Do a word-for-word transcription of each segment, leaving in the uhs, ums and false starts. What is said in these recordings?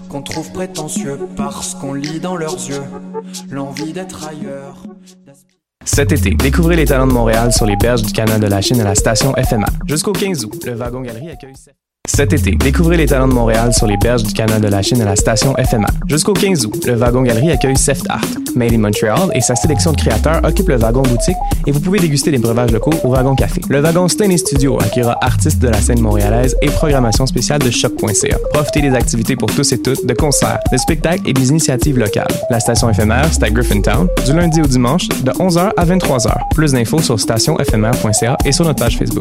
qu'on trouve prétentieux parce qu'on lit dans leurs yeux l'envie d'être ailleurs. Cet été, découvrez les talents de Montréal sur les berges du canal de la Chine à la station F M R. Jusqu'au quinze août, le Wagon Galerie accueille... Cet été, découvrez les talents de Montréal sur les berges du canal de la Chine à la station F M R. Jusqu'au quinze août, le Wagon Galerie accueille Seft Art. Made in Montreal et sa sélection de créateurs occupe le Wagon Boutique et vous pouvez déguster des breuvages locaux au Wagon Café. Le Wagon Stain Studio accueillera artistes de la scène montréalaise et programmation spéciale de choc point c a. Profitez des activités pour tous et toutes, de concerts, de spectacles et des initiatives locales. La station F M R, c'est à Griffintown, du lundi au dimanche, de onze heures à vingt-trois heures. Plus d'infos sur station f m r point c a et sur notre page Facebook.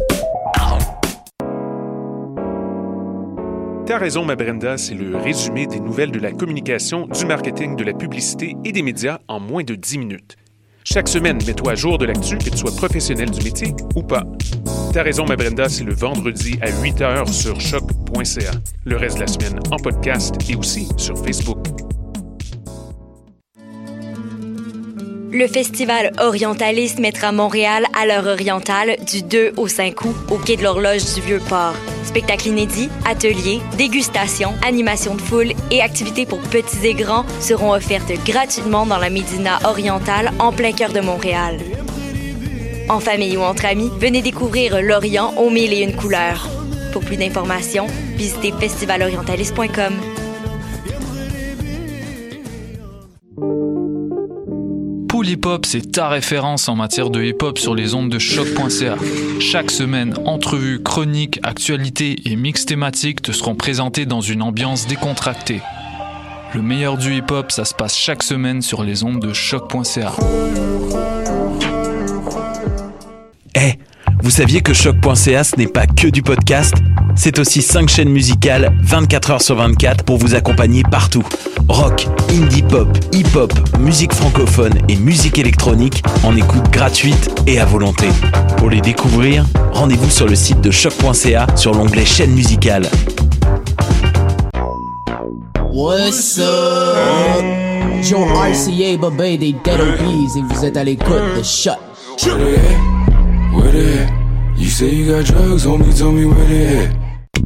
T'as raison, ma Brenda, c'est le résumé des nouvelles de la communication, du marketing, de la publicité et des médias en moins de dix minutes. Chaque semaine, mets-toi à jour de l'actu, que tu sois professionnel du métier ou pas. T'as raison, ma Brenda, c'est le vendredi à huit heures sur choc point c a. Le reste de la semaine en podcast et aussi sur Facebook. Le Festival Orientaliste mettra Montréal à l'heure orientale du deux au cinq août au Quai de l'Horloge du Vieux-Port. Spectacles inédits, ateliers, dégustations, animations de foule et activités pour petits et grands seront offertes gratuitement dans la Médina orientale en plein cœur de Montréal. En famille ou entre amis, venez découvrir l'Orient aux mille et une couleurs. Pour plus d'informations, visitez festival orientaliste point com. Pool Hip Hop, c'est ta référence en matière de hip-hop sur les ondes de choc point c a. Chaque semaine, entrevues, chroniques, actualités et mix thématiques te seront présentés dans une ambiance décontractée. Le meilleur du hip-hop, ça se passe chaque semaine sur les ondes de choc point c a. Eh, hey, vous saviez que choc point c a, ce n'est pas que du podcast ? C'est aussi cinq chaînes musicales, vingt-quatre heures sur vingt-quatre, pour vous accompagner partout. Rock, indie pop, hip-hop, musique francophone et musique électronique en écoute gratuite et à volonté. Pour les découvrir, rendez-vous sur le site de choc point c a sur l'onglet chaîne musicale. What's up? Joe R C A, Bobé, des Dead O Bs et vous êtes à l'écoute de Shut. Where they at? Where they at? You say you got drugs, homie, tell me where they at.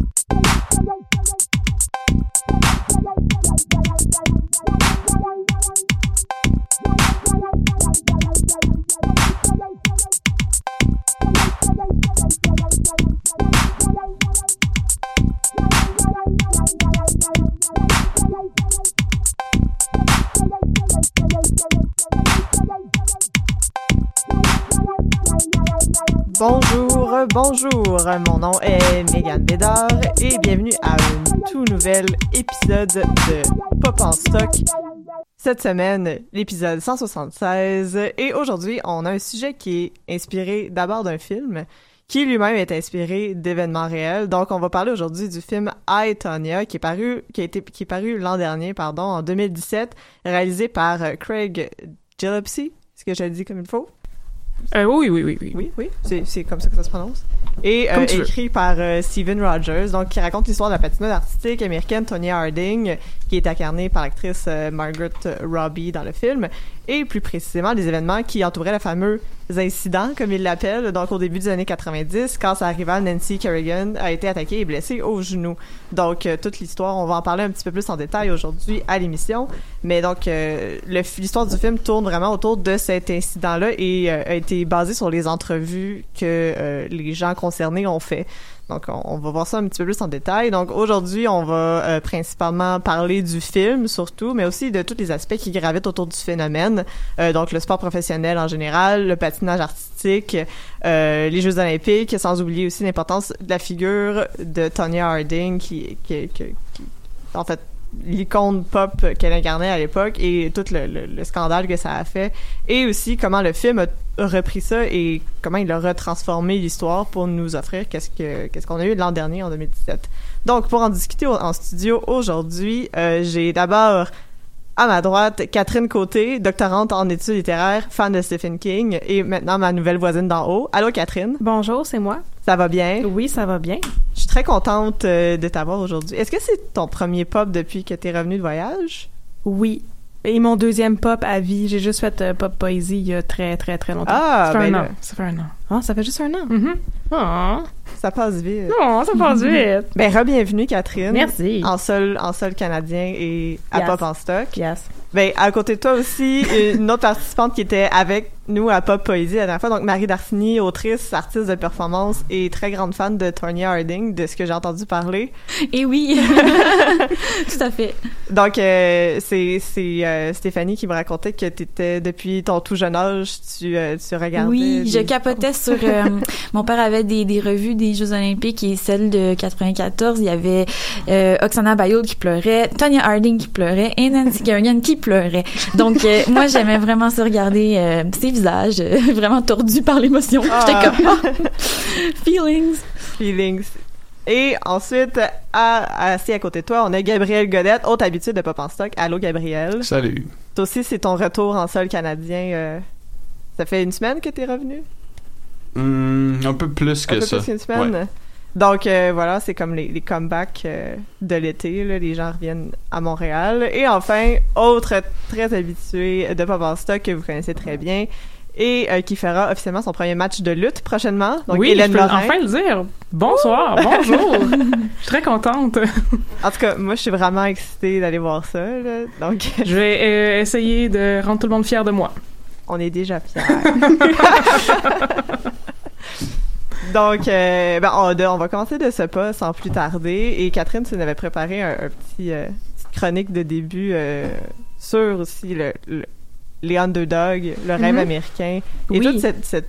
Bonjour, bonjour, mon nom est Mégane Bédard et bienvenue à un tout nouvel épisode de Pop en stock. Cette semaine, l'épisode cent soixante-seize et aujourd'hui, on a un sujet qui est inspiré d'abord d'un film qui lui-même est inspiré d'événements réels. Donc, on va parler aujourd'hui du film I, Tonya, qui est paru, qui a été, qui est paru l'an dernier, pardon, en deux mille dix-sept, réalisé par Craig Gillespie. Est-ce que je le dis comme il faut? Euh, oui, oui, oui, oui. Oui, oui, c'est, c'est comme ça que ça se prononce. Et euh, écrit par euh, Steven Rogers, donc qui raconte l'histoire de la patineuse artistique américaine Tonya Harding, qui est incarnée par l'actrice euh, Margaret Robbie dans le film, et plus précisément les événements qui entouraient le fameux incident, comme il l'appelle, donc au début des années quatre-vingt-dix, quand sa rivale Nancy Kerrigan a été attaquée et blessée au genou. Donc, euh, toute l'histoire, on va en parler un petit peu plus en détail aujourd'hui à l'émission, mais donc, euh, le, l'histoire du film tourne vraiment autour de cet incident-là et euh, a été basée sur les entrevues que euh, les gens concernés ont fait. Donc, on, on va voir ça un petit peu plus en détail. Donc, aujourd'hui, on va euh, principalement parler du film, surtout, mais aussi de tous les aspects qui gravitent autour du phénomène. Euh, donc, le sport professionnel en général, le patinage artistique, euh, les Jeux olympiques, sans oublier aussi l'importance de la figure de Tonya Harding, qui, qui, qui, qui en fait, l'icône pop qu'elle incarnait à l'époque et tout le, le, le scandale que ça a fait, et aussi comment le film a repris ça et comment il a retransformé l'histoire pour nous offrir qu'est-ce que qu'est-ce qu'on a eu l'an dernier en deux mille dix-sept. Donc, pour en discuter en studio aujourd'hui, euh, j'ai d'abord à ma droite Catherine Côté, doctorante en études littéraires, fan de Stephen King et maintenant ma nouvelle voisine d'en haut. Allô Catherine? Bonjour, c'est moi. Ça va bien? Oui, ça va bien. Je suis très contente euh, de t'avoir aujourd'hui. Est-ce que c'est ton premier pop depuis que t'es revenue de voyage? Oui. Et mon deuxième pop à vie, j'ai juste fait euh, pop poésie il y a très très très longtemps. Ah, ça fait ben un là. an. Ça fait un an. Ah, ça fait juste un an. Mm-hmm. Ah. Ça passe vite. Non, ça passe vite. Ben, re-bienvenue, Catherine. Merci. En sol, en sol canadien et à Yes. Pop en stock. Yes. Ben, à côté de toi aussi, une autre participante qui était avec nous à Pop Poésie la dernière fois, donc Marie Darcigny, autrice, artiste de performance et très grande fan de Tonya Harding, de ce que j'ai entendu parler. Et oui, tout à fait. Donc, euh, c'est c'est euh, Stéphanie qui me racontait que t'étais, depuis ton tout jeune âge, tu, euh, tu regardais... Oui, des... je capotais sur... Euh, mon père avait des, des revues des Jeux olympiques et celle de quatre-vingt-quatorze, il y avait euh, Oksana Bayod qui pleurait, Tonya Harding qui pleurait et Nancy Kerrigan qui pleurait. Donc, euh, moi, j'aimais vraiment ça, regarder euh, ces visages euh, vraiment tordus par l'émotion. Ah. J'étais comme... oh, feelings. Feelings. Et ensuite, à, assis à côté de toi, on a Gabrielle Godette, haute habitude de Pop en stock. Allô, Gabrielle. Salut. Toi aussi, c'est ton retour en sol canadien. Euh, ça fait une semaine que t'es revenu? Hum, un peu plus que un peu ça. plus qu'une semaine? Ouais. Donc, euh, voilà, c'est comme les, les comebacks euh, de l'été. Là, les gens reviennent à Montréal. Et enfin, autre très habitué de Pop en stock que vous connaissez très bien et euh, qui fera officiellement son premier match de lutte prochainement. Donc, oui, Hélène je peux Morin. enfin le dire. Bonsoir, bonjour. Je suis très contente. En tout cas, moi, je suis vraiment excitée d'aller voir ça. Là. Donc, je vais euh, essayer de rendre tout le monde fier de moi. On est déjà fiers. Donc, euh, ben, on, de, on va commencer de ce pas sans plus tarder. Et Catherine, tu nous avais préparé un, un petit euh, petite chronique de début euh, sur aussi le, le, les underdogs, le rêve Mm-hmm. américain et Oui. toute cette, cette,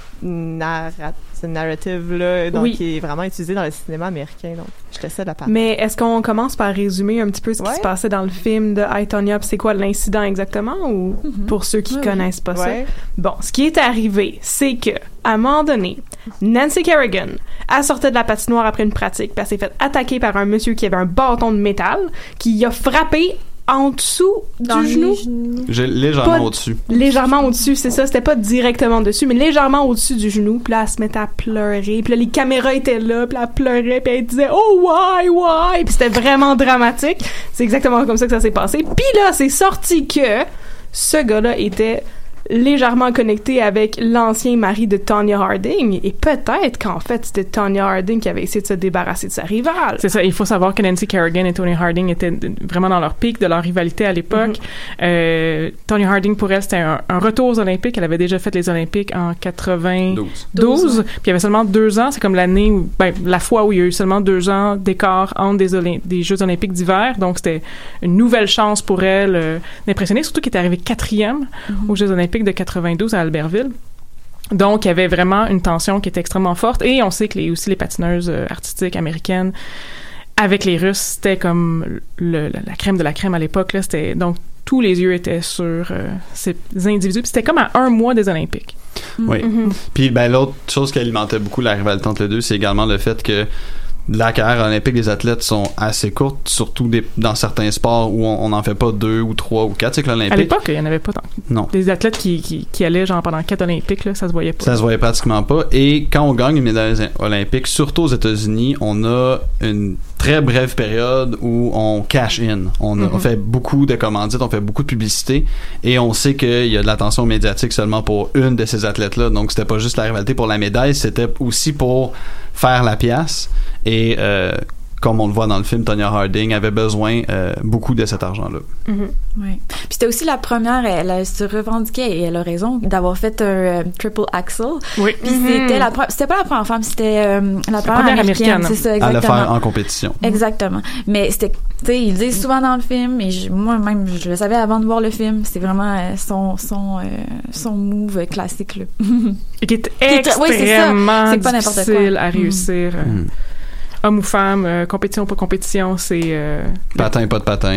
narra- cette narrative-là donc, Oui. qui est vraiment utilisée dans le cinéma américain. Donc, je te cède la parole. Mais est-ce qu'on commence par résumer un petit peu ce qui Ouais. se passait dans le film de I, Tonya, puis c'est quoi l'incident exactement, ou Mm-hmm. pour ceux qui Oui, connaissent pas Ouais. ça? Bon, ce qui est arrivé, c'est que à un moment donné, Nancy Kerrigan, elle sortait de la patinoire après une pratique, puis elle s'est fait attaquer par un monsieur qui avait un bâton de métal, qui a frappé en dessous Dans du les genou. genoux. J'ai légèrement Pas- au-dessus. Légèrement au-dessus, c'est ça. C'était pas directement dessus, mais légèrement au-dessus du genou. Puis là, elle se mettait à pleurer. Puis là, les caméras étaient là. Puis là, elle pleurait. Puis elle disait « Oh, why, why? » Puis c'était vraiment dramatique. C'est exactement comme ça que ça s'est passé. Puis là, c'est sorti que ce gars-là était légèrement connecté avec l'ancien mari de Tonya Harding. Et peut-être qu'en fait, c'était Tonya Harding qui avait essayé de se débarrasser de sa rivale. C'est ça. Il faut savoir que Nancy Kerrigan et Tonya Harding étaient vraiment dans leur pic de leur rivalité à l'époque. Mm-hmm. Euh, Tonya Harding, pour elle, c'était un, un retour aux Olympiques. Elle avait déjà fait les Olympiques en quatre-vingt-douze. Puis il y avait seulement deux ans. C'est comme l'année où, ben, la fois où il y a eu seulement deux ans d'écart entre des, Olymp- des Jeux Olympiques d'hiver. Donc, c'était une nouvelle chance pour elle euh, d'impressionner. Surtout qu'elle était arrivée quatrième mm-hmm. aux Jeux Olympiques de quatre-vingt-douze à Albertville. Donc, il y avait vraiment une tension qui était extrêmement forte. Et on sait que les, aussi les patineuses euh, artistiques américaines, avec les Russes, c'était comme le, la, la crème de la crème à l'époque. Là. C'était, donc, tous les yeux étaient sur euh, ces individus. Puis c'était comme à un mois des Olympiques. Oui. Mm-hmm. Puis, ben, l'autre chose qui alimentait beaucoup la rivalité entre les deux, c'est également le fait que la carrière olympique des athlètes sont assez courtes, surtout des, dans certains sports où on n'en fait pas deux ou trois ou quatre cycles olympiques. À l'époque, il n'y en avait pas tant. Non. Des athlètes qui, qui, qui allaient genre pendant quatre olympiques, là, ça se voyait pas. Ça se voyait pratiquement pas. Et quand on gagne une médaille olympique, surtout aux États-Unis, on a une très brève période où on cash in. On, a, mm-hmm. on fait beaucoup de commandites, on fait beaucoup de publicité et on sait qu'il y a de l'attention médiatique seulement pour une de ces athlètes-là. Donc, c'était pas juste la rivalité pour la médaille, c'était aussi pour faire la pièce. Et euh, comme on le voit dans le film, Tonya Harding avait besoin euh, beaucoup de cet argent-là. Mm-hmm. Oui. Puis c'était aussi la première, elle, elle se revendiquait, et elle a raison, d'avoir fait un euh, triple axel. Oui. Puis Mm-hmm. c'était la pre- c'était pas la première femme, c'était euh, la, la première, première américaine. américaine. C'est ça, exactement. À exactement. le faire en compétition. Exactement. Mais c'était, tu sais, ils le disent souvent dans le film, et je, moi-même, je le savais avant de voir le film, c'est vraiment euh, son, son, euh, son move classique, là. Et qui est extrêmement oui, c'est ça. C'est pas n'importe difficile quoi. à réussir. Mm. Euh, homme ou femme, euh, compétition ou pas compétition, c'est... Euh, patin, pas de patin.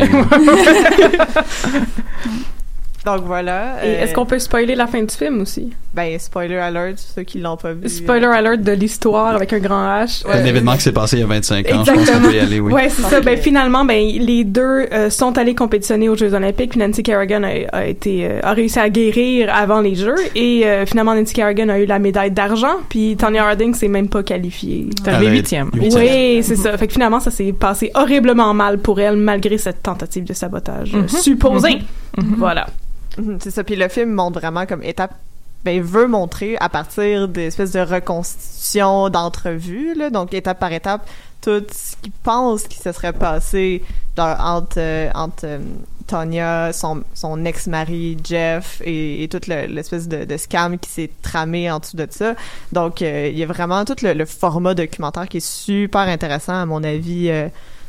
Donc voilà. Et euh, est-ce qu'on peut spoiler la fin du film aussi? Ben, spoiler alert, ceux qui l'ont pas vu. Spoiler alert de l'histoire avec un grand H. C'est un événement qui s'est passé il y a vingt-cinq ans. Exactement. Je pense qu'on peut y aller, oui. Ouais, c'est ça. Ben, finalement, ben, les deux euh, sont allés compétitionner aux Jeux Olympiques, puis Nancy Kerrigan a, a été, euh, a réussi à guérir avant les Jeux, et euh, finalement, Nancy Kerrigan a eu la médaille d'argent, puis Tonya Harding s'est même pas qualifiée. C'est arrivé huitième. Oui, c'est ça. Fait que finalement, ça s'est passé horriblement mal pour elle, malgré cette tentative de sabotage mm-hmm. supposée. Mm-hmm. Mm-hmm. Voilà. Mm-hmm, c'est ça. Puis le film montre vraiment comme étape ben, veut montrer à partir d'espèces de reconstitution d'entrevues, là, donc étape par étape, tout ce qu'ils pensent qui se serait passé dans, entre, euh, entre euh, Tonya, son, son ex-mari Jeff et, et toute le, l'espèce de, de scam qui s'est tramé en dessous de ça. Donc, euh, il y a vraiment tout le, le format documentaire qui est super intéressant, à mon avis, euh,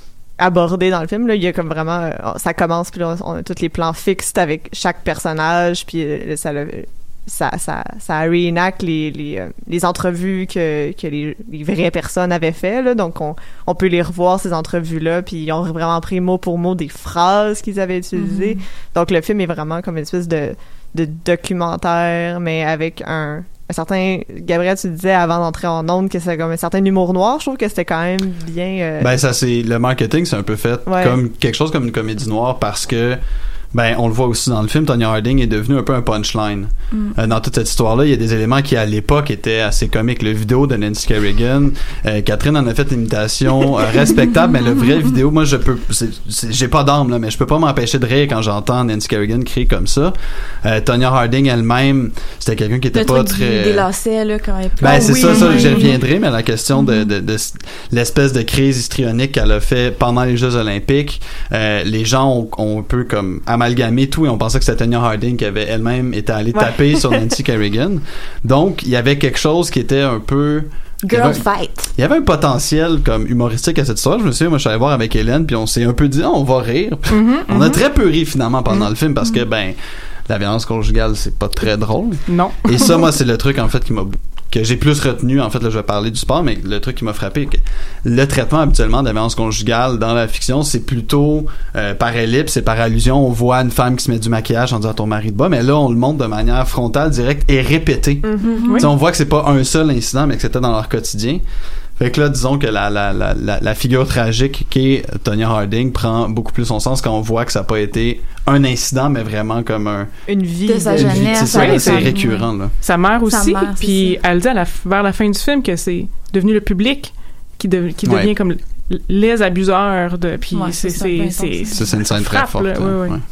abordé dans le film. Là, il y a comme vraiment... Euh, ça commence, puis là, on a tous les plans fixes avec chaque personnage, puis euh, ça le... Ça, ça, ça réenacte les, les, euh, les entrevues que, que les, les vraies personnes avaient fait, là. Donc, on, on peut les revoir, ces entrevues-là, puis ils ont vraiment pris mot pour mot des phrases qu'ils avaient utilisées. Mm-hmm. Donc, le film est vraiment comme une espèce de, de documentaire, mais avec un, un certain... Gabriel, tu disais avant d'entrer en ondes que c'est comme un certain humour noir. Je trouve que c'était quand même bien... Euh... Ben, ça, c'est... Le marketing, c'est un peu fait ouais. comme quelque chose comme une comédie noire parce que ben, on le voit aussi dans le film, Tonya Harding est devenu un peu un punchline. Mm. Euh, dans toute cette histoire-là, il y a des éléments qui, à l'époque, étaient assez comiques. Le vidéo de Nancy Kerrigan, euh, Catherine en a fait une imitation euh, respectable, mais le vrai vidéo, moi, je peux... C'est, c'est, j'ai pas d'âme, là, mais je peux pas m'empêcher de rire quand j'entends Nancy Kerrigan crier comme ça. Euh, Tonya Harding elle-même, c'était quelqu'un qui était le pas truc très... des lacets, là, quand elle pleure. Ben, c'est oui, ça, ça, oui. j'y reviendrai, mais la question de, de, de, de l'espèce de crise histrionique qu'elle a fait pendant les Jeux Olympiques, euh, les gens ont, ont un peu comme amalgamé tout et on pensait que c'était Tonya Harding qui avait elle-même été allée ouais. taper sur Nancy Kerrigan. Donc, il y avait quelque chose qui était un peu... Girl il fight. Il y avait un potentiel comme humoristique à cette histoire. Je me souviens, moi, je suis allé voir avec Hélène, puis on s'est un peu dit, oh, on va rire. Mm-hmm, on mm-hmm. a très peu ri, finalement, pendant mm-hmm. le film, parce que, ben, la violence conjugale, c'est pas très drôle. Non. Et ça, moi, c'est le truc, en fait, qui m'a... que j'ai plus retenu, en fait, là, je vais parler du sport, mais le truc qui m'a frappé, que le traitement habituellement de la violence conjugale dans la fiction, c'est plutôt euh, par ellipse et par allusion. On voit une femme qui se met du maquillage en disant à ton mari de bas, mais là, on le montre de manière frontale, directe et répétée. Mm-hmm, oui. On voit que c'est pas un seul incident, mais que c'était dans leur quotidien. Fait que là, disons que la, la, la, la, la figure tragique qu'est Tonya Harding prend beaucoup plus son sens quand on voit que ça n'a pas été un incident, mais vraiment comme un... Une vie. De sa une jeunesse. Vie, c'est, ça, oui, c'est récurrent, là. Sa mère aussi, sa mère, puis elle dit à la, vers la fin du film que c'est devenu le public qui, de, qui devient ouais. comme les abuseurs de... Puis ouais, c'est... C'est, c'est, c'est, c'est, c'est une scène très forte. Là, là. Ouais, ouais. Ouais.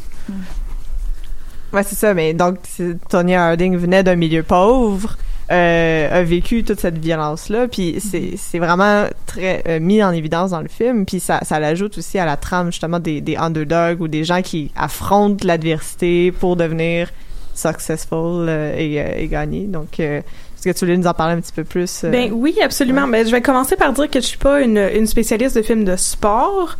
ouais, c'est ça, mais donc Tonya Harding venait d'un milieu pauvre, Euh, a vécu toute cette violence-là, puis c'est, c'est vraiment très euh, mis en évidence dans le film, puis ça, ça l'ajoute aussi à la trame, justement, des, des underdogs ou des gens qui affrontent l'adversité pour devenir successful euh, et, euh, et gagner. Donc, euh, est-ce que tu voulais nous en parler un petit peu plus? Euh... Ben oui, absolument. Ouais. Ben, je vais commencer par dire que je suis pas une, une spécialiste de films de sport.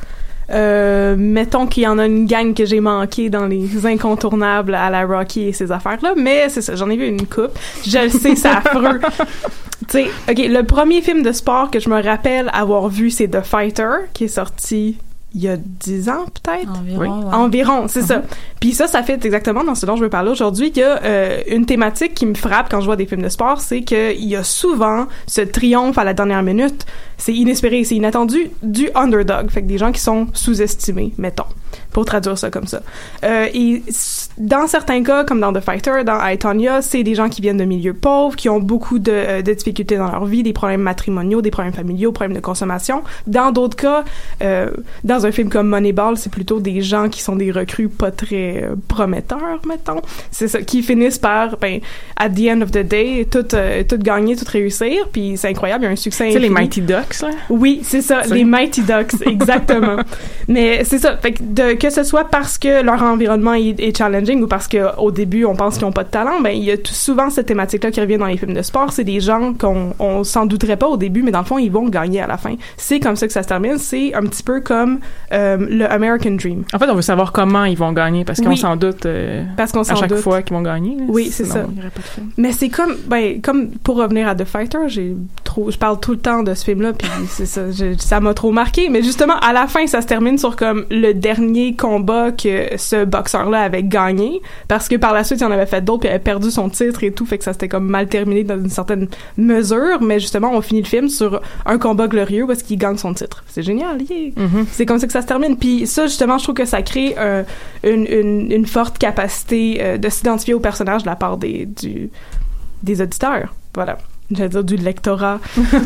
Euh, mettons qu'il y en a une gang que j'ai manqué dans les incontournables à la Rocky et ces affaires-là, mais c'est ça, j'en ai vu une coupe. Je le sais, c'est affreux. Tu sais, OK, le premier film de sport que je me rappelle avoir vu, c'est The Fighter, qui est sorti il y a dix ans, peut-être? Environ, oui. ouais. Environ, c'est uh-huh. ça. Puis ça, ça fait exactement dans ce dont je veux parler aujourd'hui qu'il y a euh, une thématique qui me frappe quand je vois des films de sport, c'est qu'il y a souvent ce triomphe à la dernière minute. C'est inespéré, c'est inattendu, du underdog. Fait que des gens qui sont sous-estimés, mettons, pour traduire ça comme ça. Euh, et dans certains cas, comme dans The Fighter, dans I, Tonya, c'est des gens qui viennent de milieux pauvres, qui ont beaucoup de, euh, de difficultés dans leur vie, des problèmes matrimoniaux, des problèmes familiaux, problèmes de consommation. Dans d'autres cas, euh, dans un film comme Moneyball, c'est plutôt des gens qui sont des recrues pas très euh, prometteurs, mettons. C'est ça, qui finissent par, ben, at the end of the day, tout, euh, tout gagner, tout réussir, puis c'est incroyable, il y a un succès infini. C'est les Mighty Ducks, là? Oui, c'est ça, c'est... les Mighty Ducks, exactement. Mais c'est ça, fait que, de, que ce soit parce que leur environnement est, est challenging ou parce qu'au début, on pense qu'ils ont pas de talent, ben, il y a tout, souvent cette thématique-là qui revient dans les films de sport. C'est des gens qu'on on s'en douterait pas au début, mais dans le fond, ils vont gagner à la fin. C'est comme ça que ça se termine. C'est un petit peu comme euh, le American Dream. En fait, on veut savoir comment ils vont gagner parce qu'on oui. s'en doute euh, parce qu'on à s'en chaque doute. fois qu'ils vont gagner. Là. Oui, c'est Sinon, ça. Il y aurait pas de film. Mais c'est comme, ben, comme pour revenir à The Fighter, j'ai trop, je parle tout le temps de ce film-là, puis c'est ça, je, ça m'a trop marqué. Mais justement, à la fin, ça se termine sur comme le dernier combat que ce boxeur-là avait gagné, parce que par la suite, il en avait fait d'autres, puis il avait perdu son titre et tout, fait que ça s'était comme mal terminé dans une certaine mesure. Mais justement, on finit le film sur un combat glorieux parce qu'il gagne son titre. C'est génial, yeah. Mm-hmm. C'est comme ça que ça se termine. Puis ça, justement, je trouve que ça crée euh, une, une, une forte capacité euh, de s'identifier au personnage de la part des, du, des auditeurs. Voilà. j'allais dire du lectorat.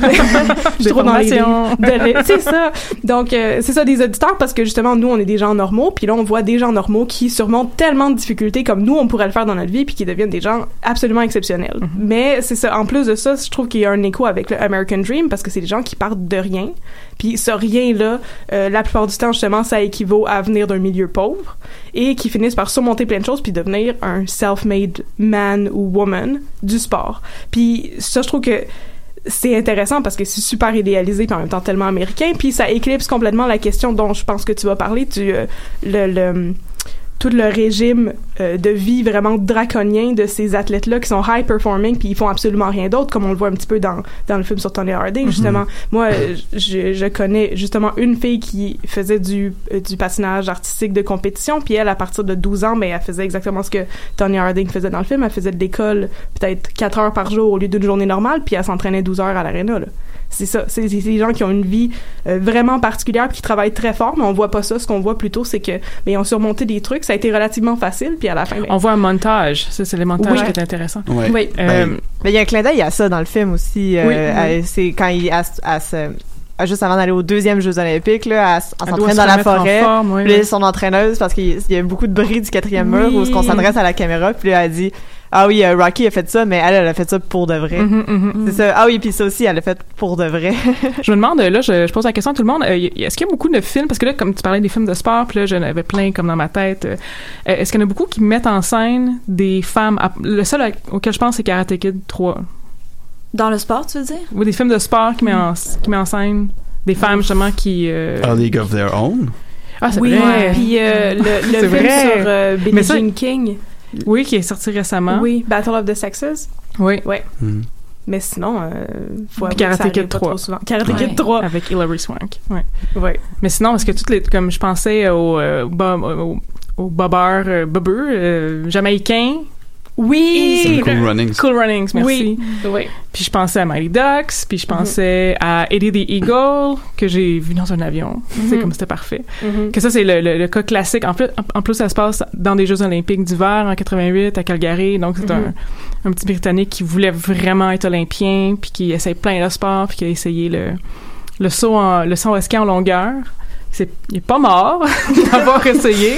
Je suis trop dans les de, c'est ça. Donc euh, c'est ça, des auditeurs, parce que justement nous on est des gens normaux, puis là on voit des gens normaux qui surmontent tellement de difficultés comme nous on pourrait le faire dans notre vie, puis qui deviennent des gens absolument exceptionnels. Mm-hmm. Mais c'est ça, en plus de ça, je trouve qu'il y a un écho avec le American Dream, parce que c'est des gens qui partent de rien, puis ce rien là, euh, la plupart du temps justement ça équivaut à venir d'un milieu pauvre, et qui finissent par surmonter plein de choses puis devenir un self-made man ou woman du sport. Puis ça, je trouve que c'est intéressant parce que c'est super idéalisé puis en même temps tellement américain, puis ça éclipse complètement la question dont je pense que tu vas parler, du euh, le, le tout le régime euh, de vie vraiment draconien de ces athlètes-là qui sont high performing puis ils font absolument rien d'autre, comme on le voit un petit peu dans dans le film sur Tonya Harding. Mm-hmm. Justement, moi je, je connais justement une fille qui faisait du euh, du patinage artistique de compétition, puis elle, à partir de douze ans, ben elle faisait exactement ce que Tonya Harding faisait dans le film. Elle faisait de l'école peut-être quatre heures par jour au lieu d'une journée normale, puis elle s'entraînait douze heures à l'aréna, là. C'est ça, c'est, c'est des gens qui ont une vie euh, vraiment particulière puis qui travaillent très fort, mais on voit pas ça. Ce qu'on voit plutôt, c'est que ben, ils ont surmonté des trucs, ça a été relativement facile, puis à la fin... Ben, on voit un montage, ça c'est les montages oui. qui est intéressant. Ouais. Oui. Euh, ben, mais il y a un clin d'œil à ça dans le film aussi, euh, oui, oui. À, c'est quand il... À, à, à, juste avant d'aller aux deuxièmes Jeux olympiques, là, elle, elle s'entraîne dans la forêt, forme, oui, puis oui. son entraîneuse, parce qu'il y a beaucoup de bruit du quatrième oui. mur, où on s'adresse à la caméra, puis là, elle dit... Ah oui, euh, Rocky a fait ça, mais elle, elle a fait ça pour de vrai. Mm-hmm, mm-hmm. C'est ça. Ah oui, puis ça aussi, elle l'a fait pour de vrai. Je me demande, là, je, je pose la question à tout le monde, euh, est-ce qu'il y a beaucoup de films, parce que là, comme tu parlais des films de sport, puis là, j'en avais plein comme dans ma tête, euh, est-ce qu'il y en a beaucoup qui mettent en scène des femmes, à, le seul auquel je pense, c'est Karate Kid trois. Dans le sport, tu veux dire? Oui, des films de sport qui, mm. met, en, qui met en scène des femmes, justement, qui... Euh, A League of Their Own? Ah, c'est oui, vrai. Puis euh, le, le film vrai. sur euh, Billie Jean King... Oui, qui est sorti récemment. Oui, Battle of the Sexes. Oui. Ouais. Mm. Mais sinon, euh, faut avouer Karate que ça Kid arrive pas trois. trop souvent. Karate ouais. Kid trois. Avec Hilary Swank. Ouais. Ouais. Mais sinon, parce que toutes les, comme je pensais au, euh, bob, au, au bobeur, euh, bobeux, euh, jamaïcain. Oui! C'est Cool Runnings. Cool Runnings, merci. Oui. oui. Puis je pensais à Mighty Ducks, puis je pensais mm-hmm. à Eddie the Eagle, que j'ai vu dans un avion. Mm-hmm. C'est comme c'était parfait. Mm-hmm. Que ça, c'est le, le, le cas classique. En plus, en plus, ça se passe dans des Jeux olympiques d'hiver en quatre-vingt-huit à Calgary. Donc, c'est mm-hmm. un, un petit Britannique qui voulait vraiment être olympien, puis qui essaye plein de sports, puis qui a essayé le, le saut en, le saut en ski en longueur. C'est, il est pas mort d'avoir essayé,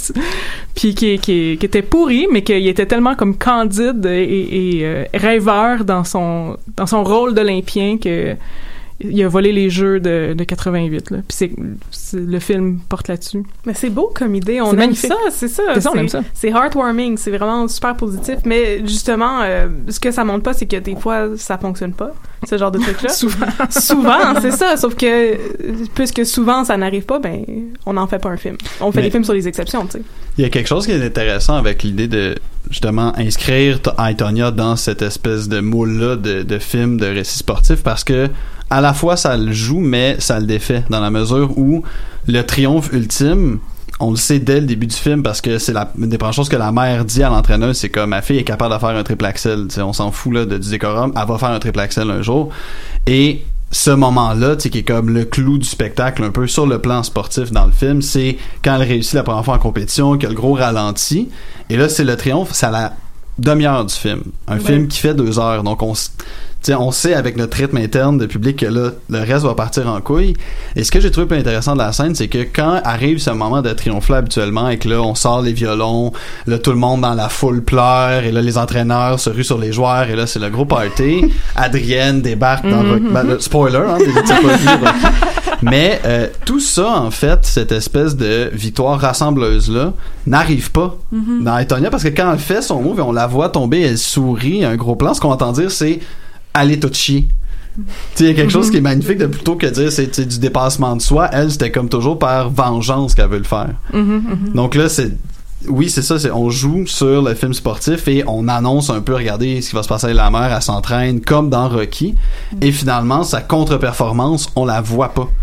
puis qui, qui, qui était pourri, mais qu'il était tellement comme candide et, et, et euh, rêveur dans son dans son rôle d'olympien que il a volé les Jeux de, de quatre-vingt-huit, là. Puis c'est, c'est le film porte là-dessus. Mais c'est beau comme idée, on c'est aime magnifique. ça, c'est ça. C'est ça, on aime ça. C'est heartwarming, c'est vraiment super positif, mais justement, euh, ce que ça montre pas, c'est que des fois, ça fonctionne pas, ce genre de truc-là. Souvent. Souvent, c'est ça, sauf que, puisque souvent ça n'arrive pas, ben, on n'en fait pas un film. On fait mais des films sur les exceptions, tu sais. Il y a quelque chose qui est intéressant avec l'idée de, justement, inscrire I, Tonya dans cette espèce de moule-là de, de film, de récit sportif, parce que à la fois ça le joue, mais ça le défait, dans la mesure où le triomphe ultime, on le sait dès le début du film, parce que c'est la, une des premières choses que la mère dit à l'entraîneuse, c'est comme, ma fille est capable de faire un triple axel, tu sais, on s'en fout là de, du décorum, elle va faire un triple axel un jour, et ce moment-là, tu sais, qui est comme le clou du spectacle un peu sur le plan sportif dans le film, c'est quand elle réussit la première fois en compétition, qu'il y a le gros ralenti, et là c'est le triomphe, c'est à la demi-heure du film, un ouais. film qui fait deux heures, donc on T'sais, on sait avec notre rythme interne de public que là, le reste va partir en couille. Et ce que j'ai trouvé plus intéressant de la scène, c'est que quand arrive ce moment de triomphe-là habituellement, et que là, on sort les violons, là, tout le monde dans la foule pleure, et là, les entraîneurs se ruent sur les joueurs, et là, c'est le gros party. Adrienne débarque dans mm-hmm. Rocky. Ben, le, spoiler, hein, des pas vu, Rocky. Mais euh, tout ça, en fait, cette espèce de victoire rassembleuse-là, n'arrive pas mm-hmm. dans I, Tonya, parce que quand elle fait son move et on la voit tomber, elle sourit, un gros plan, ce qu'on entend dire, c'est aller tout chier. Tu sais, il y a quelque chose qui est magnifique de plutôt que dire c'est, c'est du dépassement de soi. Elle, c'était comme toujours par vengeance qu'elle veut le faire. Mm-hmm, mm-hmm. Donc là, c'est oui, c'est ça, c'est on joue sur le film sportif et on annonce un peu, regardez ce qui va se passer avec la mère, elle s'entraîne comme dans Rocky. Mm-hmm. Et finalement, sa contre-performance, on la voit pas.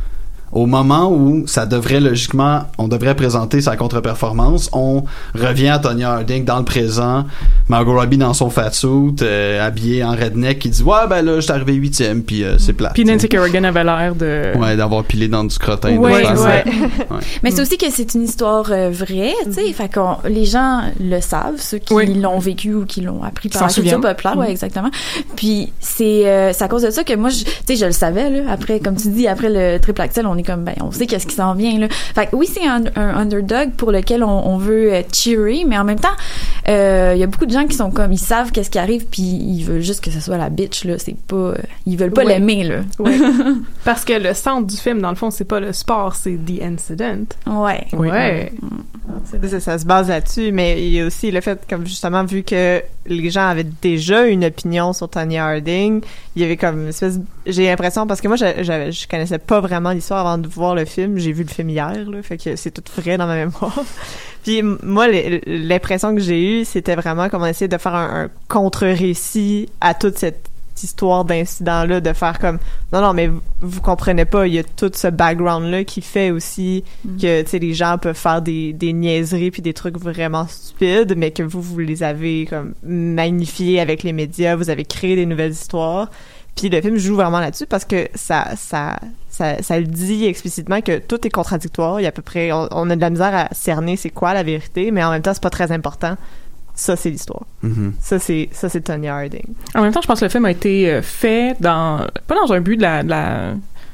au moment où ça devrait logiquement, on devrait présenter sa contre-performance, on revient à Tonya Harding dans le présent, Margot Robbie dans son fatsuit, euh, habillée en redneck, qui dit ouais ben là je suis arrivé huitième puis euh, c'est plate. Puis Nancy Kerrigan avait l'air de ouais d'avoir pilé dans du crottin. Ouais, de ouais. ouais. Mais c'est aussi que c'est une histoire euh, vraie, tu sais, mm-hmm. fait qu'on les gens le savent, ceux qui oui. l'ont vécu ou qui l'ont appris par la culture culture populaire, mm-hmm. ouais exactement. Puis c'est euh, c'est à cause de ça que moi tu sais je le savais là, après comme tu dis après le triple axel, on est comme ben on sait qu'est-ce qui s'en vient là. Fait que oui, c'est un, un underdog pour lequel on, on veut euh, cheerer, mais en même temps, il euh, y a beaucoup de gens qui sont comme ils savent qu'est-ce qui arrive puis ils veulent juste que ce soit la bitch là, c'est pas euh, ils veulent pas ouais. l'aimer là. Ouais. Parce que le centre du film dans le fond, c'est pas le sport, c'est the incident. Ouais. Ouais. ouais. C'est ça, ça se base là-dessus, mais il y a aussi le fait comme justement vu que les gens avaient déjà une opinion sur Tonya Harding, il y avait comme une espèce j'ai l'impression parce que moi je, je, je connaissais pas vraiment l'histoire avant de voir le film, j'ai vu le film hier là, fait que c'est tout frais dans ma mémoire. Puis moi l'impression que j'ai eue, c'était vraiment comme on essayait de faire un, un contre-récit à toute cette histoire d'incident-là, de faire comme non, non, mais vous, vous comprenez pas, il y a tout ce background-là qui fait aussi mm. que, tu sais, les gens peuvent faire des, des niaiseries puis des trucs vraiment stupides, mais que vous, vous les avez comme magnifiés avec les médias, vous avez créé des nouvelles histoires. Puis le film joue vraiment là-dessus parce que ça, ça, ça, ça le dit explicitement que tout est contradictoire. Il y a à peu près, on, on a de la misère à cerner c'est quoi la vérité, mais en même temps, c'est pas très important. Ça, c'est l'histoire. Mm-hmm. Ça, c'est, ça, c'est Tonya Harding. En même temps, je pense que le film a été fait dans, pas dans un but de la, de la,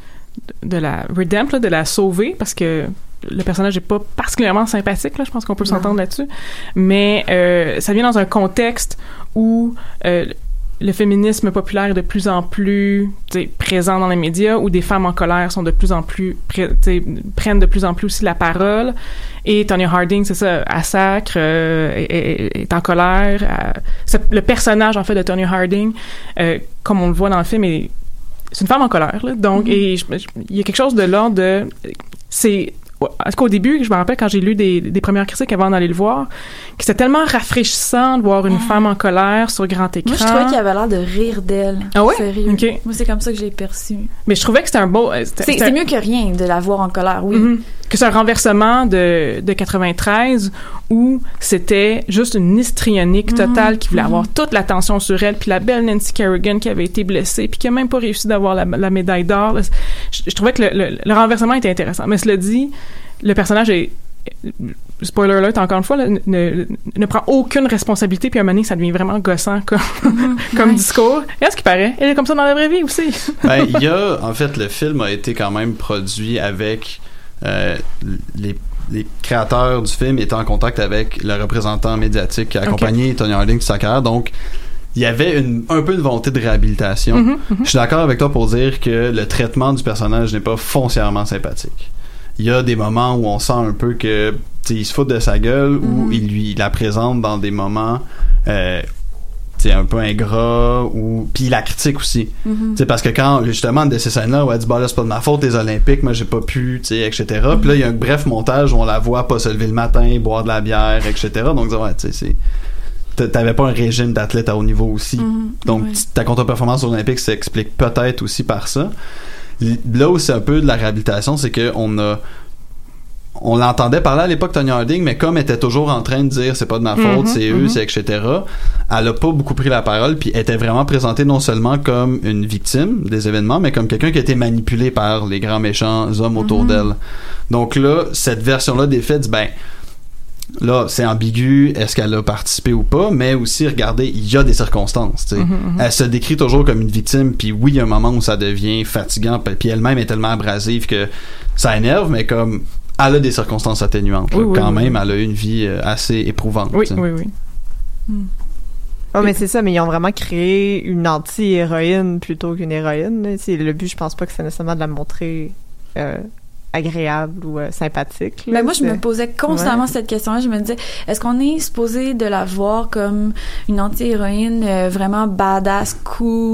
de la redemption, de la sauver, parce que le personnage n'est pas particulièrement sympathique, là, je pense qu'on peut non. s'entendre là-dessus. Mais, euh, ça vient dans un contexte où, euh, le féminisme populaire est de plus en plus présent dans les médias, où des femmes en colère sont de plus en plus prennent de plus en plus aussi la parole. Et Tonya Harding, c'est ça, elle sacre, euh, est, est, est en colère. Elle, le personnage en fait de Tonya Harding, euh, comme on le voit dans le film, est, c'est une femme en colère. Là, donc, mm-hmm. et il y a quelque chose de l'ordre de, c'est en tout cas, au début, je me rappelle quand j'ai lu des, des premières critiques avant d'aller le voir, que c'était tellement rafraîchissant de voir une ah. femme en colère sur grand écran. Moi, je trouvais qu'il avait l'air de rire d'elle. Ah ouais? Sérieux. Okay. Moi, c'est comme ça que je l'ai perçu. Mais je trouvais que c'était un beau... C'était, c'est, c'était c'est un... mieux que rien de la voir en colère, oui. Mm-hmm. Que c'est un renversement de, de quatre-vingt-treize où c'était juste une histrionique totale mm-hmm. qui voulait mm-hmm. avoir toute l'attention sur elle, puis la belle Nancy Kerrigan qui avait été blessée, puis qui a même pas réussi d'avoir la, la médaille d'or. Je, je trouvais que le, le, le renversement était intéressant. Mais cela dit, le personnage est, spoiler alert encore une fois, là, ne, ne, ne prend aucune responsabilité, puis à un moment donné, ça devient vraiment gossant comme, mm-hmm. comme ouais. discours. Et à ce qui paraît, elle est comme ça dans la vraie vie aussi. Ben, il y a, en fait, le film a été quand même produit avec euh, les les créateurs du film étaient en contact avec le représentant médiatique qui a accompagné okay. Tonya Harding toute sa carrière, donc il y avait une, un peu de volonté de réhabilitation. Mm-hmm, mm-hmm. Je suis d'accord avec toi pour dire que le traitement du personnage n'est pas foncièrement sympathique. Il y a des moments où on sent un peu que il se fout de sa gueule, mm-hmm. où il lui il la présente dans des moments euh, un peu ingrat, ou puis la critique aussi. Mm-hmm. Parce que quand justement de ces scènes-là où elle dit bah là c'est pas de ma faute les Olympiques, moi j'ai pas pu, tu sais, et cetera. Mm-hmm. Puis là il y a un bref montage où on la voit pas se lever le matin, boire de la bière, et cetera. Donc ouais, tu sais, c'est t'avais pas un régime d'athlète à haut niveau aussi. Mm-hmm. Donc oui. ta contre-performance aux Olympiques s'explique peut-être aussi par ça. Là où c'est un peu de la réhabilitation, c'est que on a on l'entendait parler à l'époque Tonya Harding, mais comme elle était toujours en train de dire c'est pas de ma faute, mm-hmm, c'est eux, mm-hmm. c'est et cetera. Elle a pas beaucoup pris la parole, puis était vraiment présentée non seulement comme une victime des événements, mais comme quelqu'un qui a été manipulé par les grands méchants hommes autour mm-hmm. d'elle. Donc là, cette version-là des faits, ben là, c'est ambigu, est-ce qu'elle a participé ou pas, mais aussi, regardez, il y a des circonstances, tu sais. Mm-hmm. Elle se décrit toujours comme une victime, puis oui, il y a un moment où ça devient fatigant, puis elle-même est tellement abrasive que ça énerve, mais comme elle a des circonstances atténuantes. Oui, oui, quand oui, même, oui. Elle a eu une vie assez éprouvante. Oui, t'sais. oui, oui. Hmm. Oh, mais c'est ça, mais ils ont vraiment créé une anti-héroïne plutôt qu'une héroïne. C'est le but, je pense pas que c'est nécessairement de la montrer euh, agréable ou euh, sympathique. Là, ben moi, je me posais constamment ouais. cette question-là. Je me disais, est-ce qu'on est supposé de la voir comme une anti-héroïne euh, vraiment badass, cool,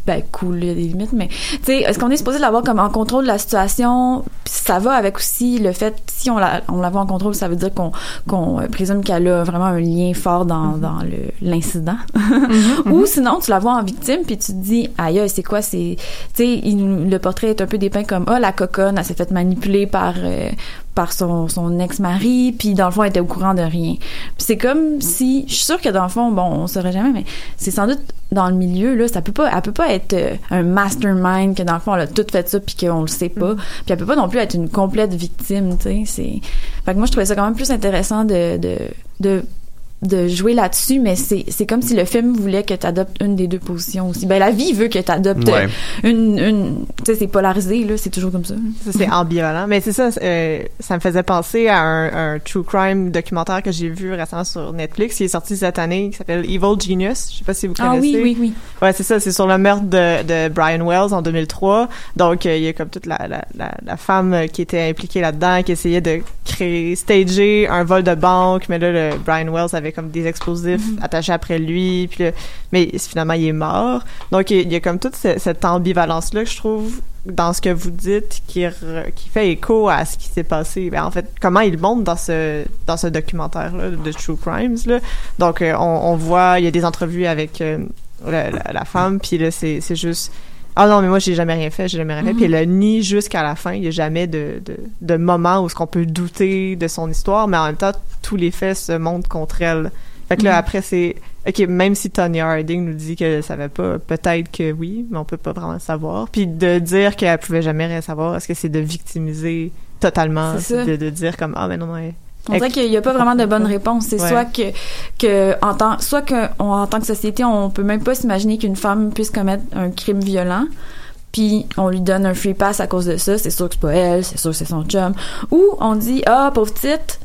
ben cool, il y a des limites, mais tu sais, est-ce qu'on est supposé l'avoir comme en contrôle de la situation? Puis ça va avec aussi le fait, si on la, on la voit en contrôle, ça veut dire qu'on, qu'on présume qu'elle a vraiment un lien fort dans, mm-hmm. dans le, l'incident. Mm-hmm. Ou sinon, tu la vois en victime, puis tu te dis, aïe, c'est quoi, c'est, tu sais, le portrait est un peu dépeint comme, ah, la coconne, elle s'est fait manipuler par, euh, par son, son ex-mari, puis dans le fond, elle était au courant de rien. Puis c'est comme si, je suis sûre que dans le fond, bon, on saurait jamais, mais c'est sans doute dans le milieu, là, ça peut pas, elle peut pas être euh, un mastermind, que dans le fond, elle a tout fait ça, puis qu'on le sait pas. Mm. Puis elle peut pas non plus être une complète victime, tu sais, c'est... Fait que moi, je trouvais ça quand même plus intéressant de, de, de de jouer là-dessus, mais c'est c'est comme si le film voulait que tu adoptes une des deux positions aussi. Ben la vie veut que tu adoptes ouais. une une tu sais, c'est polarisé là, c'est toujours comme ça. Ça c'est ambivalent, mais c'est ça euh, ça me faisait penser à un, un true crime documentaire que j'ai vu récemment sur Netflix qui est sorti cette année qui s'appelle Evil Genius. Je sais pas si vous connaissez. Ah oui oui oui. Ouais, c'est ça, c'est sur le meurtre de de Brian Wells en deux mille trois. Donc euh, il y a comme toute la la la, la femme qui était impliquée là-dedans qui essayait de créer stager un vol de banque, mais là le Brian Wells avait comme des explosifs mm-hmm. attachés après lui, puis là, mais finalement il est mort. Donc il y a comme toute ce, cette ambivalence là que je trouve dans ce que vous dites qui re, qui fait écho à ce qui s'est passé. Ben en fait comment il montre dans ce dans ce documentaire là de True Crimes là. Donc euh, on, on voit il y a des entrevues avec euh, la, la, la femme, puis là c'est c'est juste ah non, mais moi, j'ai jamais rien fait, j'ai jamais rien fait. Mm-hmm. Puis elle a nie jusqu'à la fin. Il n'y a jamais de, de, de moment où ce qu'on peut douter de son histoire, mais en même temps, tous les faits se montrent contre elle. Fait que là, mm-hmm. après, c'est... OK, même si Tonya Harding nous dit qu'elle ne savait pas, peut-être que oui, mais on peut pas vraiment le savoir. Puis de dire qu'elle pouvait jamais rien savoir, est-ce que c'est de victimiser totalement? C'est de, de dire comme, ah, mais non, non, elle... On dirait qu'il y a pas vraiment de bonne réponse. C'est ouais. soit que, que, en tant, soit que, on, en tant que société, on peut même pas s'imaginer qu'une femme puisse commettre un crime violent. Puis, on lui donne un free pass à cause de ça. C'est sûr que c'est pas elle. C'est sûr que c'est son chum. Ou, on dit, ah, pauvre petite.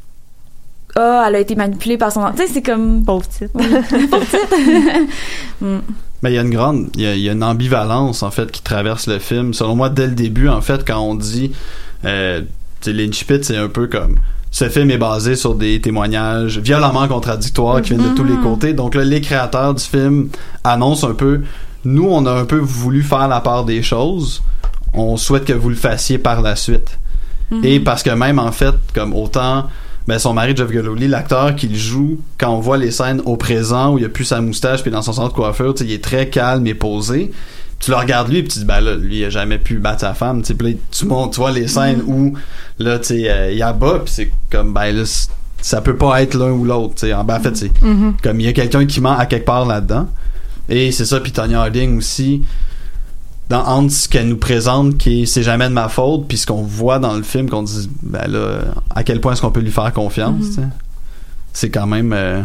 Ah, elle a été manipulée par son, tu sais, c'est comme. Pauvre petite. Pauvre petite. mm. Mais il y a une grande, il y a, il y a une ambivalence, en fait, qui traverse le film. Selon moi, dès le début, en fait, quand on dit, euh, tu sais, l'incipit, c'est un peu comme, ce film est basé sur des témoignages violemment contradictoires mm-hmm. qui viennent de tous les côtés. Donc là, les créateurs du film annoncent un peu, nous, on a un peu voulu faire la part des choses. On souhaite que vous le fassiez par la suite. Mm-hmm. Et parce que même, en fait, comme autant, ben, son mari, Jeff Gillooly, l'acteur qui le joue, quand on voit les scènes au présent où il a plus sa moustache puis dans son centre de coiffure, tu sais, il est très calme et posé. Tu le regardes lui, puis tu te dis, ben là, lui, il a jamais pu battre sa femme, tu sais, puis là, tu montes, tu vois les scènes mm-hmm. où, là, tu sais, euh, il abat, puis c'est comme, ben là, ça peut pas être l'un ou l'autre, tu sais, en, ben, en fait, c'est mm-hmm. comme, il y a quelqu'un qui ment à quelque part là-dedans, et c'est ça, puis Tonya Harding aussi, dans entre ce qu'elle nous présente, qui est, c'est jamais de ma faute, puis ce qu'on voit dans le film, qu'on dit, ben là, à quel point est-ce qu'on peut lui faire confiance, mm-hmm. tu sais, c'est quand même... Euh,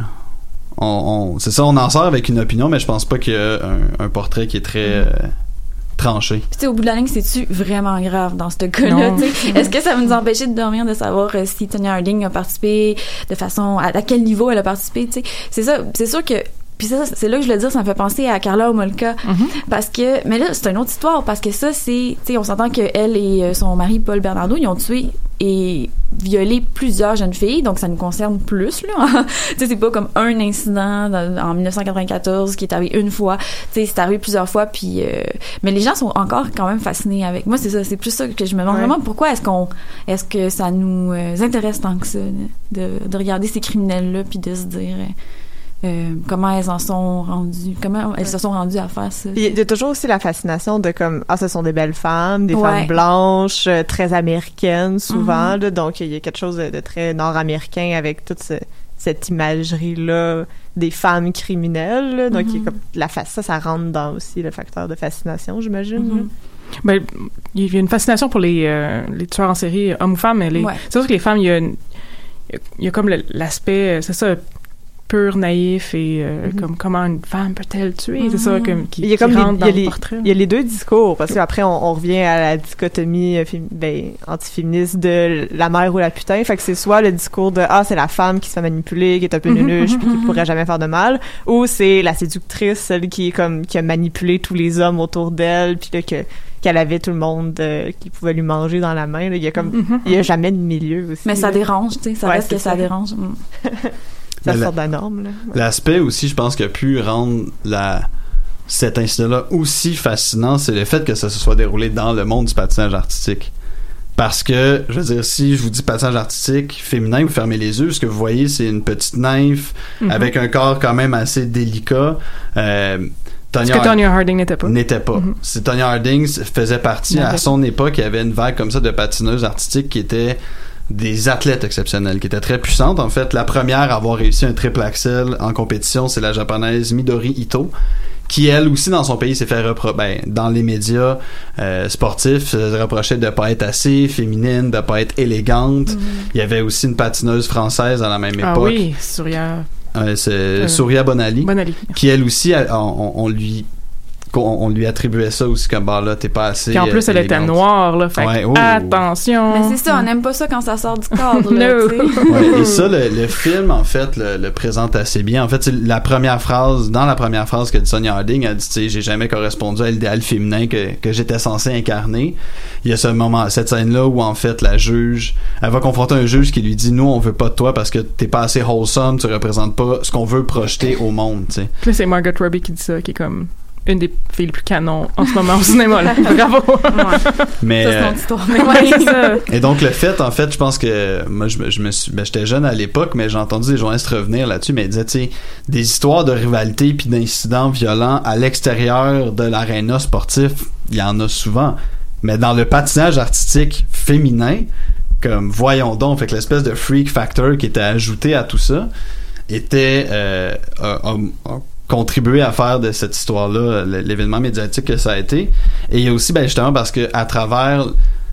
On, on, c'est ça, on en sort avec une opinion, mais je pense pas qu'il y a un, un portrait qui est très euh, tranché. Puis tu sais, au bout de la ligne, c'est-tu vraiment grave dans ce cas-là? Est-ce que ça va nous empêcher de dormir, de savoir euh, si Tonya Harding a participé, de façon à, à quel niveau elle a participé? Tu sais, c'est ça. C'est sûr que puis ça, c'est là que je le dis, ça me fait penser à Karla Homolka, mm-hmm. parce que, mais là, c'est une autre histoire, parce que ça, c'est, tu sais, on s'entend que elle et son mari Paul Bernardo, ils ont tué et violé plusieurs jeunes filles, donc ça nous concerne plus, là. Tu sais, c'est pas comme un incident dans, en dix-neuf cent quatre-vingt-quatorze qui est arrivé une fois, tu sais, c'est arrivé plusieurs fois, puis, euh, mais les gens sont encore quand même fascinés avec. Moi, c'est ça, c'est plus ça que je me demande ouais. vraiment pourquoi est-ce qu'on, est-ce que ça nous euh, intéresse tant que ça, de, de regarder ces criminels-là, puis de se dire. Euh, Euh, comment elles en sont rendues, comment elles se sont rendues à faire ça. Il y a toujours aussi la fascination de comme, ah, ce sont des belles femmes, des ouais. femmes blanches, euh, très américaines souvent, mm-hmm. là, donc il y a quelque chose de, de très nord-américain avec toute ce, cette imagerie-là des femmes criminelles, là, donc mm-hmm. il y a comme la fa- ça, ça rentre dans aussi le facteur de fascination, j'imagine. Mm-hmm. Ben, il y a une fascination pour les, euh, les tueurs en série, hommes ou femmes, mais les, ouais. c'est sûr que les femmes, il y a, une, il y a comme le, l'aspect, c'est ça, pur, naïf et euh, mm-hmm. comme comment une femme peut-elle tuer, mm-hmm. c'est ça comme qui, il y a qui comme rentre les, dans il y a le les, portrait. Il y a les deux discours parce qu'après on, on revient à la dichotomie ben, antiféministe de la mère ou la putain, fait que c'est soit le discours de ah c'est la femme qui se fait manipuler, qui est un peu nunuche mm-hmm. puis qui pourrait jamais faire de mal, ou c'est la séductrice, celle qui est comme qui a manipulé tous les hommes autour d'elle puis là que qu'elle avait tout le monde euh, qui pouvait lui manger dans la main, là. Il y a comme mm-hmm. il y a jamais de milieu aussi. Mais ça là. dérange, tu sais, ça ouais, reste que ça, ça dérange. Ça sort de la norme, là. Ouais. L'aspect aussi, je pense, qui a pu rendre la cet incident-là aussi fascinant, c'est le fait que ça se soit déroulé dans le monde du patinage artistique. Parce que, je veux dire, si je vous dis patinage artistique féminin, vous fermez les yeux, ce que vous voyez, c'est une petite nymphe mm-hmm. avec un corps quand même assez délicat. Euh, Ce que Tonya Harding n'était pas. N'était pas. Mm-hmm. C'est Tonya Harding faisait partie, à son époque, il y avait une vague comme ça de patineuses artistiques qui étaient des athlètes exceptionnels, qui étaient très puissantes. En fait, la première à avoir réussi un triple axel en compétition, c'est la japonaise Midori Ito, qui elle aussi dans son pays s'est fait repro- ben, dans les médias euh, sportifs se reprochait de pas être assez féminine, de pas être élégante. Mm-hmm. Il y avait aussi une patineuse française à la même époque. Ah oui, Surya. Euh, c'est euh, Surya Bonali, Bonali, qui elle aussi on, on, on lui on, on lui attribuait ça aussi comme bah là t'es pas assez. Puis en plus euh, elle était noire là, fait ouais, oh. attention. Mais c'est ça, on n'aime pas ça quand ça sort du cadre. Là, no. ouais, et ça le, le film en fait le, le présente assez bien. En fait c'est la première phrase dans la première phrase que dit Tonya Harding, elle dit tu sais j'ai jamais correspondu à l'idéal féminin que que j'étais censé incarner. Il y a ce moment, cette scène là où en fait la juge, elle va confronter un juge qui lui dit nous on veut pas de toi parce que t'es pas assez wholesome, tu représentes pas ce qu'on veut projeter au monde. Tu sais. Puis c'est Margot Robbie qui dit ça, qui est comme une des filles les plus canons en ce moment au cinéma là. Bravo. Ouais. Mais ça, c'est ton histoire. Mais ouais, c'est ça. Et donc le fait en fait je pense que moi je, je me suis ben, j'étais jeune à l'époque mais j'ai entendu des journalistes revenir là-dessus mais ils disaient tu sais des histoires de rivalité puis d'incidents violents à l'extérieur de l'aréna sportif il y en a souvent mais dans le patinage artistique féminin comme voyons donc fait que l'espèce de freak factor qui était ajouté à tout ça était euh, a, a, a contribué à faire de cette histoire-là l'événement médiatique que ça a été. Et il y a aussi ben justement parce que à travers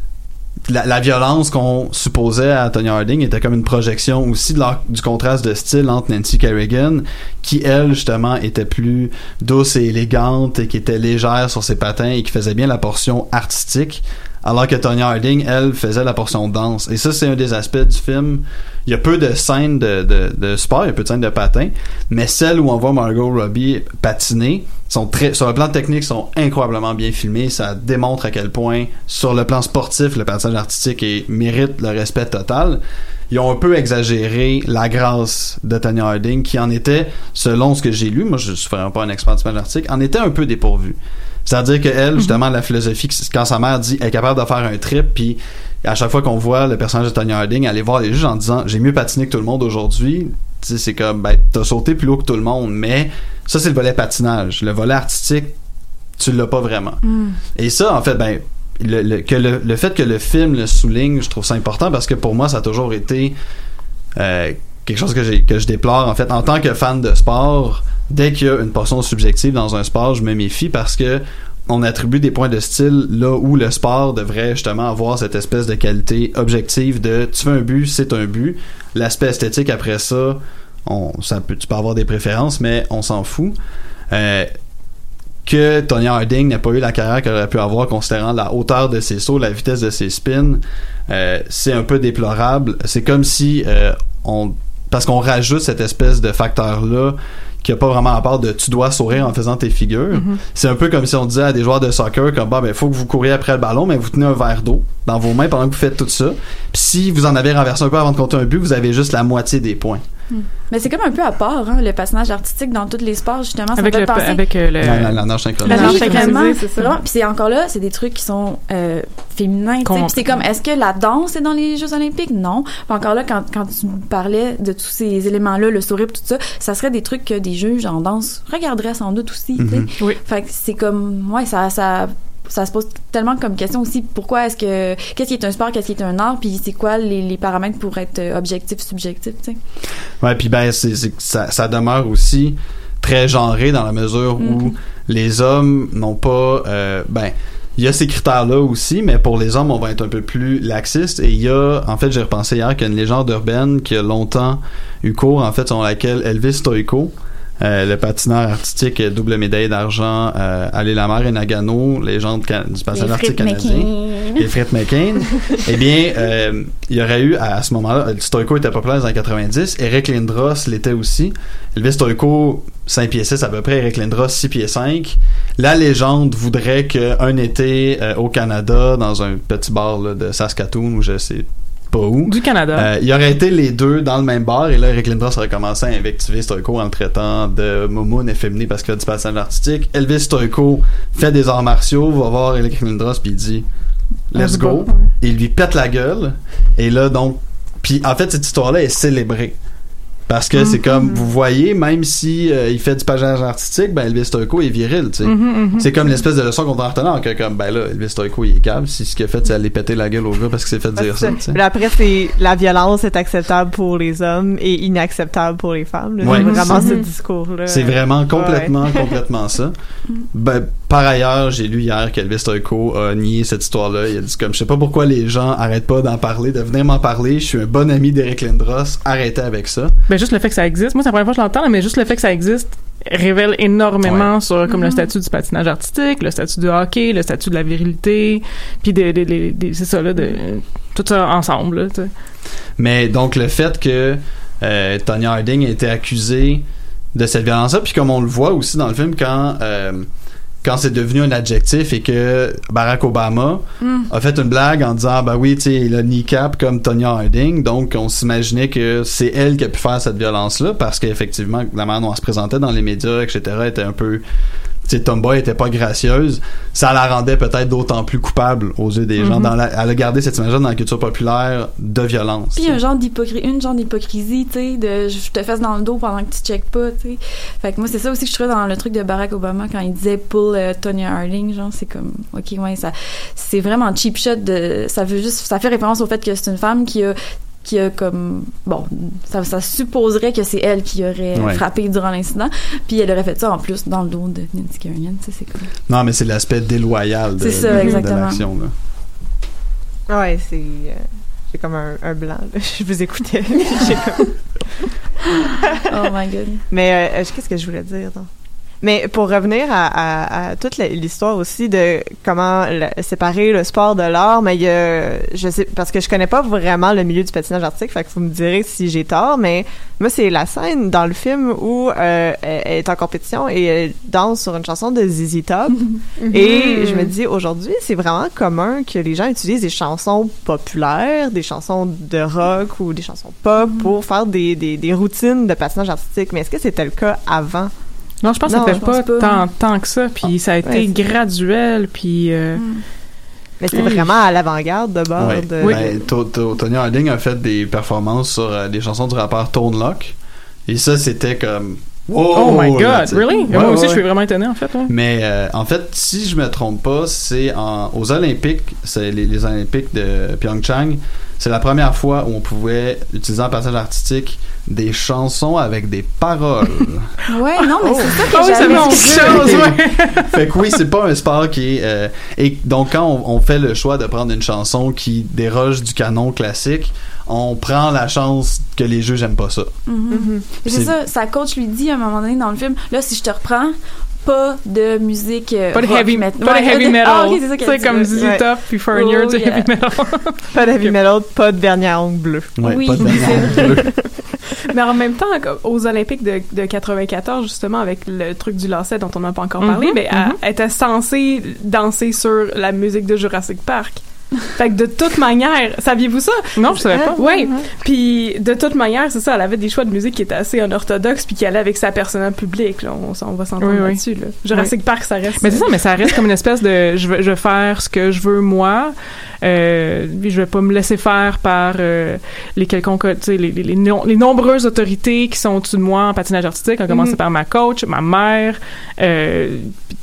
la, la violence qu'on supposait à Tonya Harding était comme une projection aussi de leur, du contraste de style entre Nancy Kerrigan qui elle justement était plus douce et élégante et qui était légère sur ses patins et qui faisait bien la portion artistique alors que Tonya Harding elle faisait la portion danse et ça c'est un des aspects du film. Il y a peu de scènes de, de, de sport, il y a peu de scènes de patin, mais celles où on voit Margot Robbie patiner sont très, sur le plan technique, sont incroyablement bien filmées. Ça démontre à quel point, sur le plan sportif, le patinage artistique est, mérite le respect total. Ils ont un peu exagéré la grâce de Tonya Harding, qui en était, selon ce que j'ai lu, moi je suis vraiment pas un expert du patinage artistique, en était un peu dépourvu. C'est-à-dire qu'elle, justement, la philosophie, quand sa mère dit, elle est capable de faire un trip, puis à chaque fois qu'on voit le personnage de Tonya Harding aller voir les juges en disant j'ai mieux patiné que tout le monde aujourd'hui, tu sais, c'est comme ben t'as sauté plus haut que tout le monde, mais ça c'est le volet patinage, le volet artistique tu l'as pas vraiment. Mm. Et ça en fait ben le, le, que le, le fait que le film le souligne, je trouve ça important parce que pour moi ça a toujours été euh, quelque chose que j'ai que je déplore en fait en tant que fan de sport. Dès qu'il y a une portion subjective dans un sport, je me méfie parce que on attribue des points de style là où le sport devrait justement avoir cette espèce de qualité objective de tu fais un but, c'est un but. L'aspect esthétique après ça, on, ça peut, tu peux avoir des préférences, mais on s'en fout. Euh, que Tonya Harding n'a pas eu la carrière qu'elle aurait pu avoir considérant la hauteur de ses sauts, la vitesse de ses spins, euh, c'est un peu déplorable. C'est comme si euh, on parce qu'on rajoute cette espèce de facteur-là qui a pas vraiment rapport de tu dois sourire en faisant tes figures. Mm-hmm. C'est un peu comme si on disait à des joueurs de soccer comme bah ben faut que vous couriez après le ballon mais vous tenez un verre d'eau dans vos mains pendant que vous faites tout ça. Puis si vous en avez renversé un peu avant de compter un but, vous avez juste la moitié des points. Mm. Mais c'est comme un peu à part hein, le patinage artistique dans tous les sports justement. Ça avec, le, penser... avec euh, le la, la, la nage synchronisée. La nage synchronisée, c'est ça. Puis c'est encore là, c'est des trucs qui sont euh, féminins. Puis c'est comme est-ce que la danse est dans les Jeux Olympiques? Non. Puis encore là, quand quand tu parlais de tous ces éléments-là, le sourire, tout ça, ça serait des trucs que des juges en danse regarderaient sans doute aussi. Mm-hmm. Oui. Fait que c'est comme ouais ça ça. ça se pose tellement comme question aussi pourquoi est-ce que qu'est-ce qui est un sport, qu'est-ce qui est un art, puis c'est quoi les, les paramètres pour être objectif, subjectif, tu sais. Ouais, puis ben c'est, c'est ça, ça demeure aussi très genré dans la mesure où mm-hmm. les hommes n'ont pas euh, ben il y a ces critères-là aussi, mais pour les hommes, on va être un peu plus laxiste. Et il y a, en fait, j'ai repensé hier qu'il y a une légende urbaine qui a longtemps eu cours, en fait, selon laquelle Elvis Stoico, Euh, le patineur artistique double médaille d'argent euh, à l'île-la-mer et Nagano, légende can- du patinage artistique canadien, les Fred McCain. Eh bien, euh, il y aurait eu à, à ce moment-là, Stoico était populaire dans les années quatre-vingt-dix, Eric Lindros l'était aussi. Elvis Stoico, cinq pieds six à peu près, Eric Lindros, six pieds cinq. La légende voudrait qu'un été euh, au Canada, dans un petit bar là, de Saskatoon, où je sais pas où. Du Canada. Euh, il aurait été les deux dans le même bar, et là, Eric Lindros aurait commencé à invectiver Stoïko en le traitant de moumoune efféminé parce qu'il fait du patinage artistique. Elvis Stoïko fait des arts martiaux, va voir Eric Lindros, puis il dit « Let's go ». Et il lui pète la gueule. Et là, donc... Puis, en fait, cette histoire-là est célébrée. Parce que mm-hmm. c'est comme, vous voyez, même si euh, il fait du patinage artistique, ben Elvis Stoïko est viril, tu sais. Mm-hmm, mm-hmm. C'est comme l'espèce de leçon qu'on doit retenir, que comme, ben là, Elvis Stoïko, il est calme. Si ce qu'il a fait, c'est aller péter la gueule au gars parce qu'il s'est fait dire ça, tu sais. Après, c'est, la violence est acceptable pour les hommes et inacceptable pour les femmes. Là. Ouais. C'est vraiment mm-hmm. ce discours-là. C'est vraiment complètement, ouais. complètement ça. Ben, par ailleurs, j'ai lu hier qu'Elvis Stoïko a nié cette histoire-là. Il a dit comme, je sais pas pourquoi les gens arrêtent pas d'en parler, de venir m'en parler. Je suis un bon ami d'Eric Lindros. Arrêtez avec ça. Ben, juste le fait que ça existe. Moi, c'est la première fois que je l'entends, mais juste le fait que ça existe révèle énormément ouais. sur comme mm-hmm. le statut du patinage artistique, le statut du hockey, le statut de la virilité, puis de, de, de, de, c'est ça là, de tout ça ensemble. Là, t'sais. Mais donc le fait que euh, Tonya Harding a été accusée de cette violence-là, puis comme on le voit aussi dans le film quand euh, quand c'est devenu un adjectif et que Barack Obama mm. a fait une blague en disant ben oui, tu sais, il a kneecap comme Tonya Harding, donc on s'imaginait que c'est elle qui a pu faire cette violence-là parce qu'effectivement la manière dont elle se présentait dans les médias, et cetera était un peu, tu sais, Tomboy était pas gracieuse, ça la rendait peut-être d'autant plus coupable aux yeux des mm-hmm. gens. Dans la, elle a gardé cette image-là dans la culture populaire de violence. Puis un genre d'hypocrisie, une genre d'hypocrisie, tu sais, de je te fesse dans le dos pendant que tu checkes pas, tu sais. Fait que moi c'est ça aussi que je trouvais dans le truc de Barack Obama quand il disait pull euh, Tonya Harding, genre c'est comme ok ouais ça c'est vraiment cheap shot de ça veut juste ça fait référence au fait que c'est une femme qui a qui a comme bon ça, ça supposerait que c'est elle qui aurait ouais. frappé durant l'incident, puis elle aurait fait ça en plus dans le dos de Nancy Kerrigan, tu sais, c'est comme non mais c'est l'aspect déloyal de, c'est ça, de, exactement. de l'action là. Ouais, c'est euh, j'ai comme un, un blanc là. Je vous écoutais j'ai comme oh my god. Mais euh, qu'est-ce que je voulais dire donc? Mais pour revenir à, à, à toute l'histoire aussi de comment le, séparer le sport de l'art, mais il y a, je sais, parce que je connais pas vraiment le milieu du patinage artistique, fait que vous me direz si j'ai tort, mais moi c'est la scène dans le film où euh, elle est en compétition et elle danse sur une chanson de Z Z Top, mm-hmm. et je me dis aujourd'hui c'est vraiment commun que les gens utilisent des chansons populaires, des chansons de rock ou des chansons pop mm-hmm. pour faire des, des, des routines de patinage artistique, mais est-ce que c'était le cas avant? Non, je pense non, que ça fait pas, pas tant, tant que ça, puis ah, ça a été ouais, graduel, puis... Euh... Mais c'était vraiment à l'avant-garde de bord. Ouais. De... Oui. Ben, to- to- Tonya Harding a fait des performances sur euh, des chansons du rappeur Tone Loc, et ça, c'était comme... Wow, oh my God, là, really? Ouais, moi aussi, ouais. je suis vraiment étonné, en fait. Ouais. Mais euh, en fait, si je me trompe pas, c'est en, aux Olympiques, c'est les, les Olympiques de Pyeongchang, c'est la première fois où on pouvait utiliser en passage artistique des chansons avec des paroles. Ouais, non, mais oh. c'est ça que oh, j'avais quelque chose, ouais. Fait que oui, c'est pas un sport qui est... Euh, et donc, quand on, on fait le choix de prendre une chanson qui déroge du canon classique, on prend la chance que les juges aiment pas ça. Mm-hmm. Mm-hmm. C'est, c'est ça, sa coach lui dit à un moment donné dans le film, là, si je te reprends, pas de musique euh, pas de heavy, met- pas de heavy metal. Ah, okay, c'est ça qu'elle dit, comme Z Z Top puis Foreigner oh, du yeah. heavy metal. Pas de heavy metal, pas de dernière ongle bleue. Ouais, oui, pas de dernière ongle bleue. Mais en même temps, aux Olympiques de, de quatre-vingt-quatorze, justement, avec le truc du lacet dont on n'a pas encore parlé, mm-hmm, mais mm-hmm. elle était censée danser sur la musique de Jurassic Park. Fait que de toute manière, saviez-vous ça? Non, je savais pas. Oui. Mm-hmm. Puis de toute manière, c'est ça, elle avait des choix de musique qui étaient assez unorthodoxes puis qui allaient avec sa persona publique. Là. On, on va s'entendre oui, là-dessus. Là. Jurassic oui. Park, ça reste... Mais c'est ça, mais ça reste comme une espèce de... Je veux, je veux faire ce que je veux, moi. Euh, puis je vais pas me laisser faire par euh, les quelconques... Tu sais, les, les, les, non, les nombreuses autorités qui sont au-dessus de moi en patinage artistique, en commençant mm-hmm. par ma coach, ma mère, euh,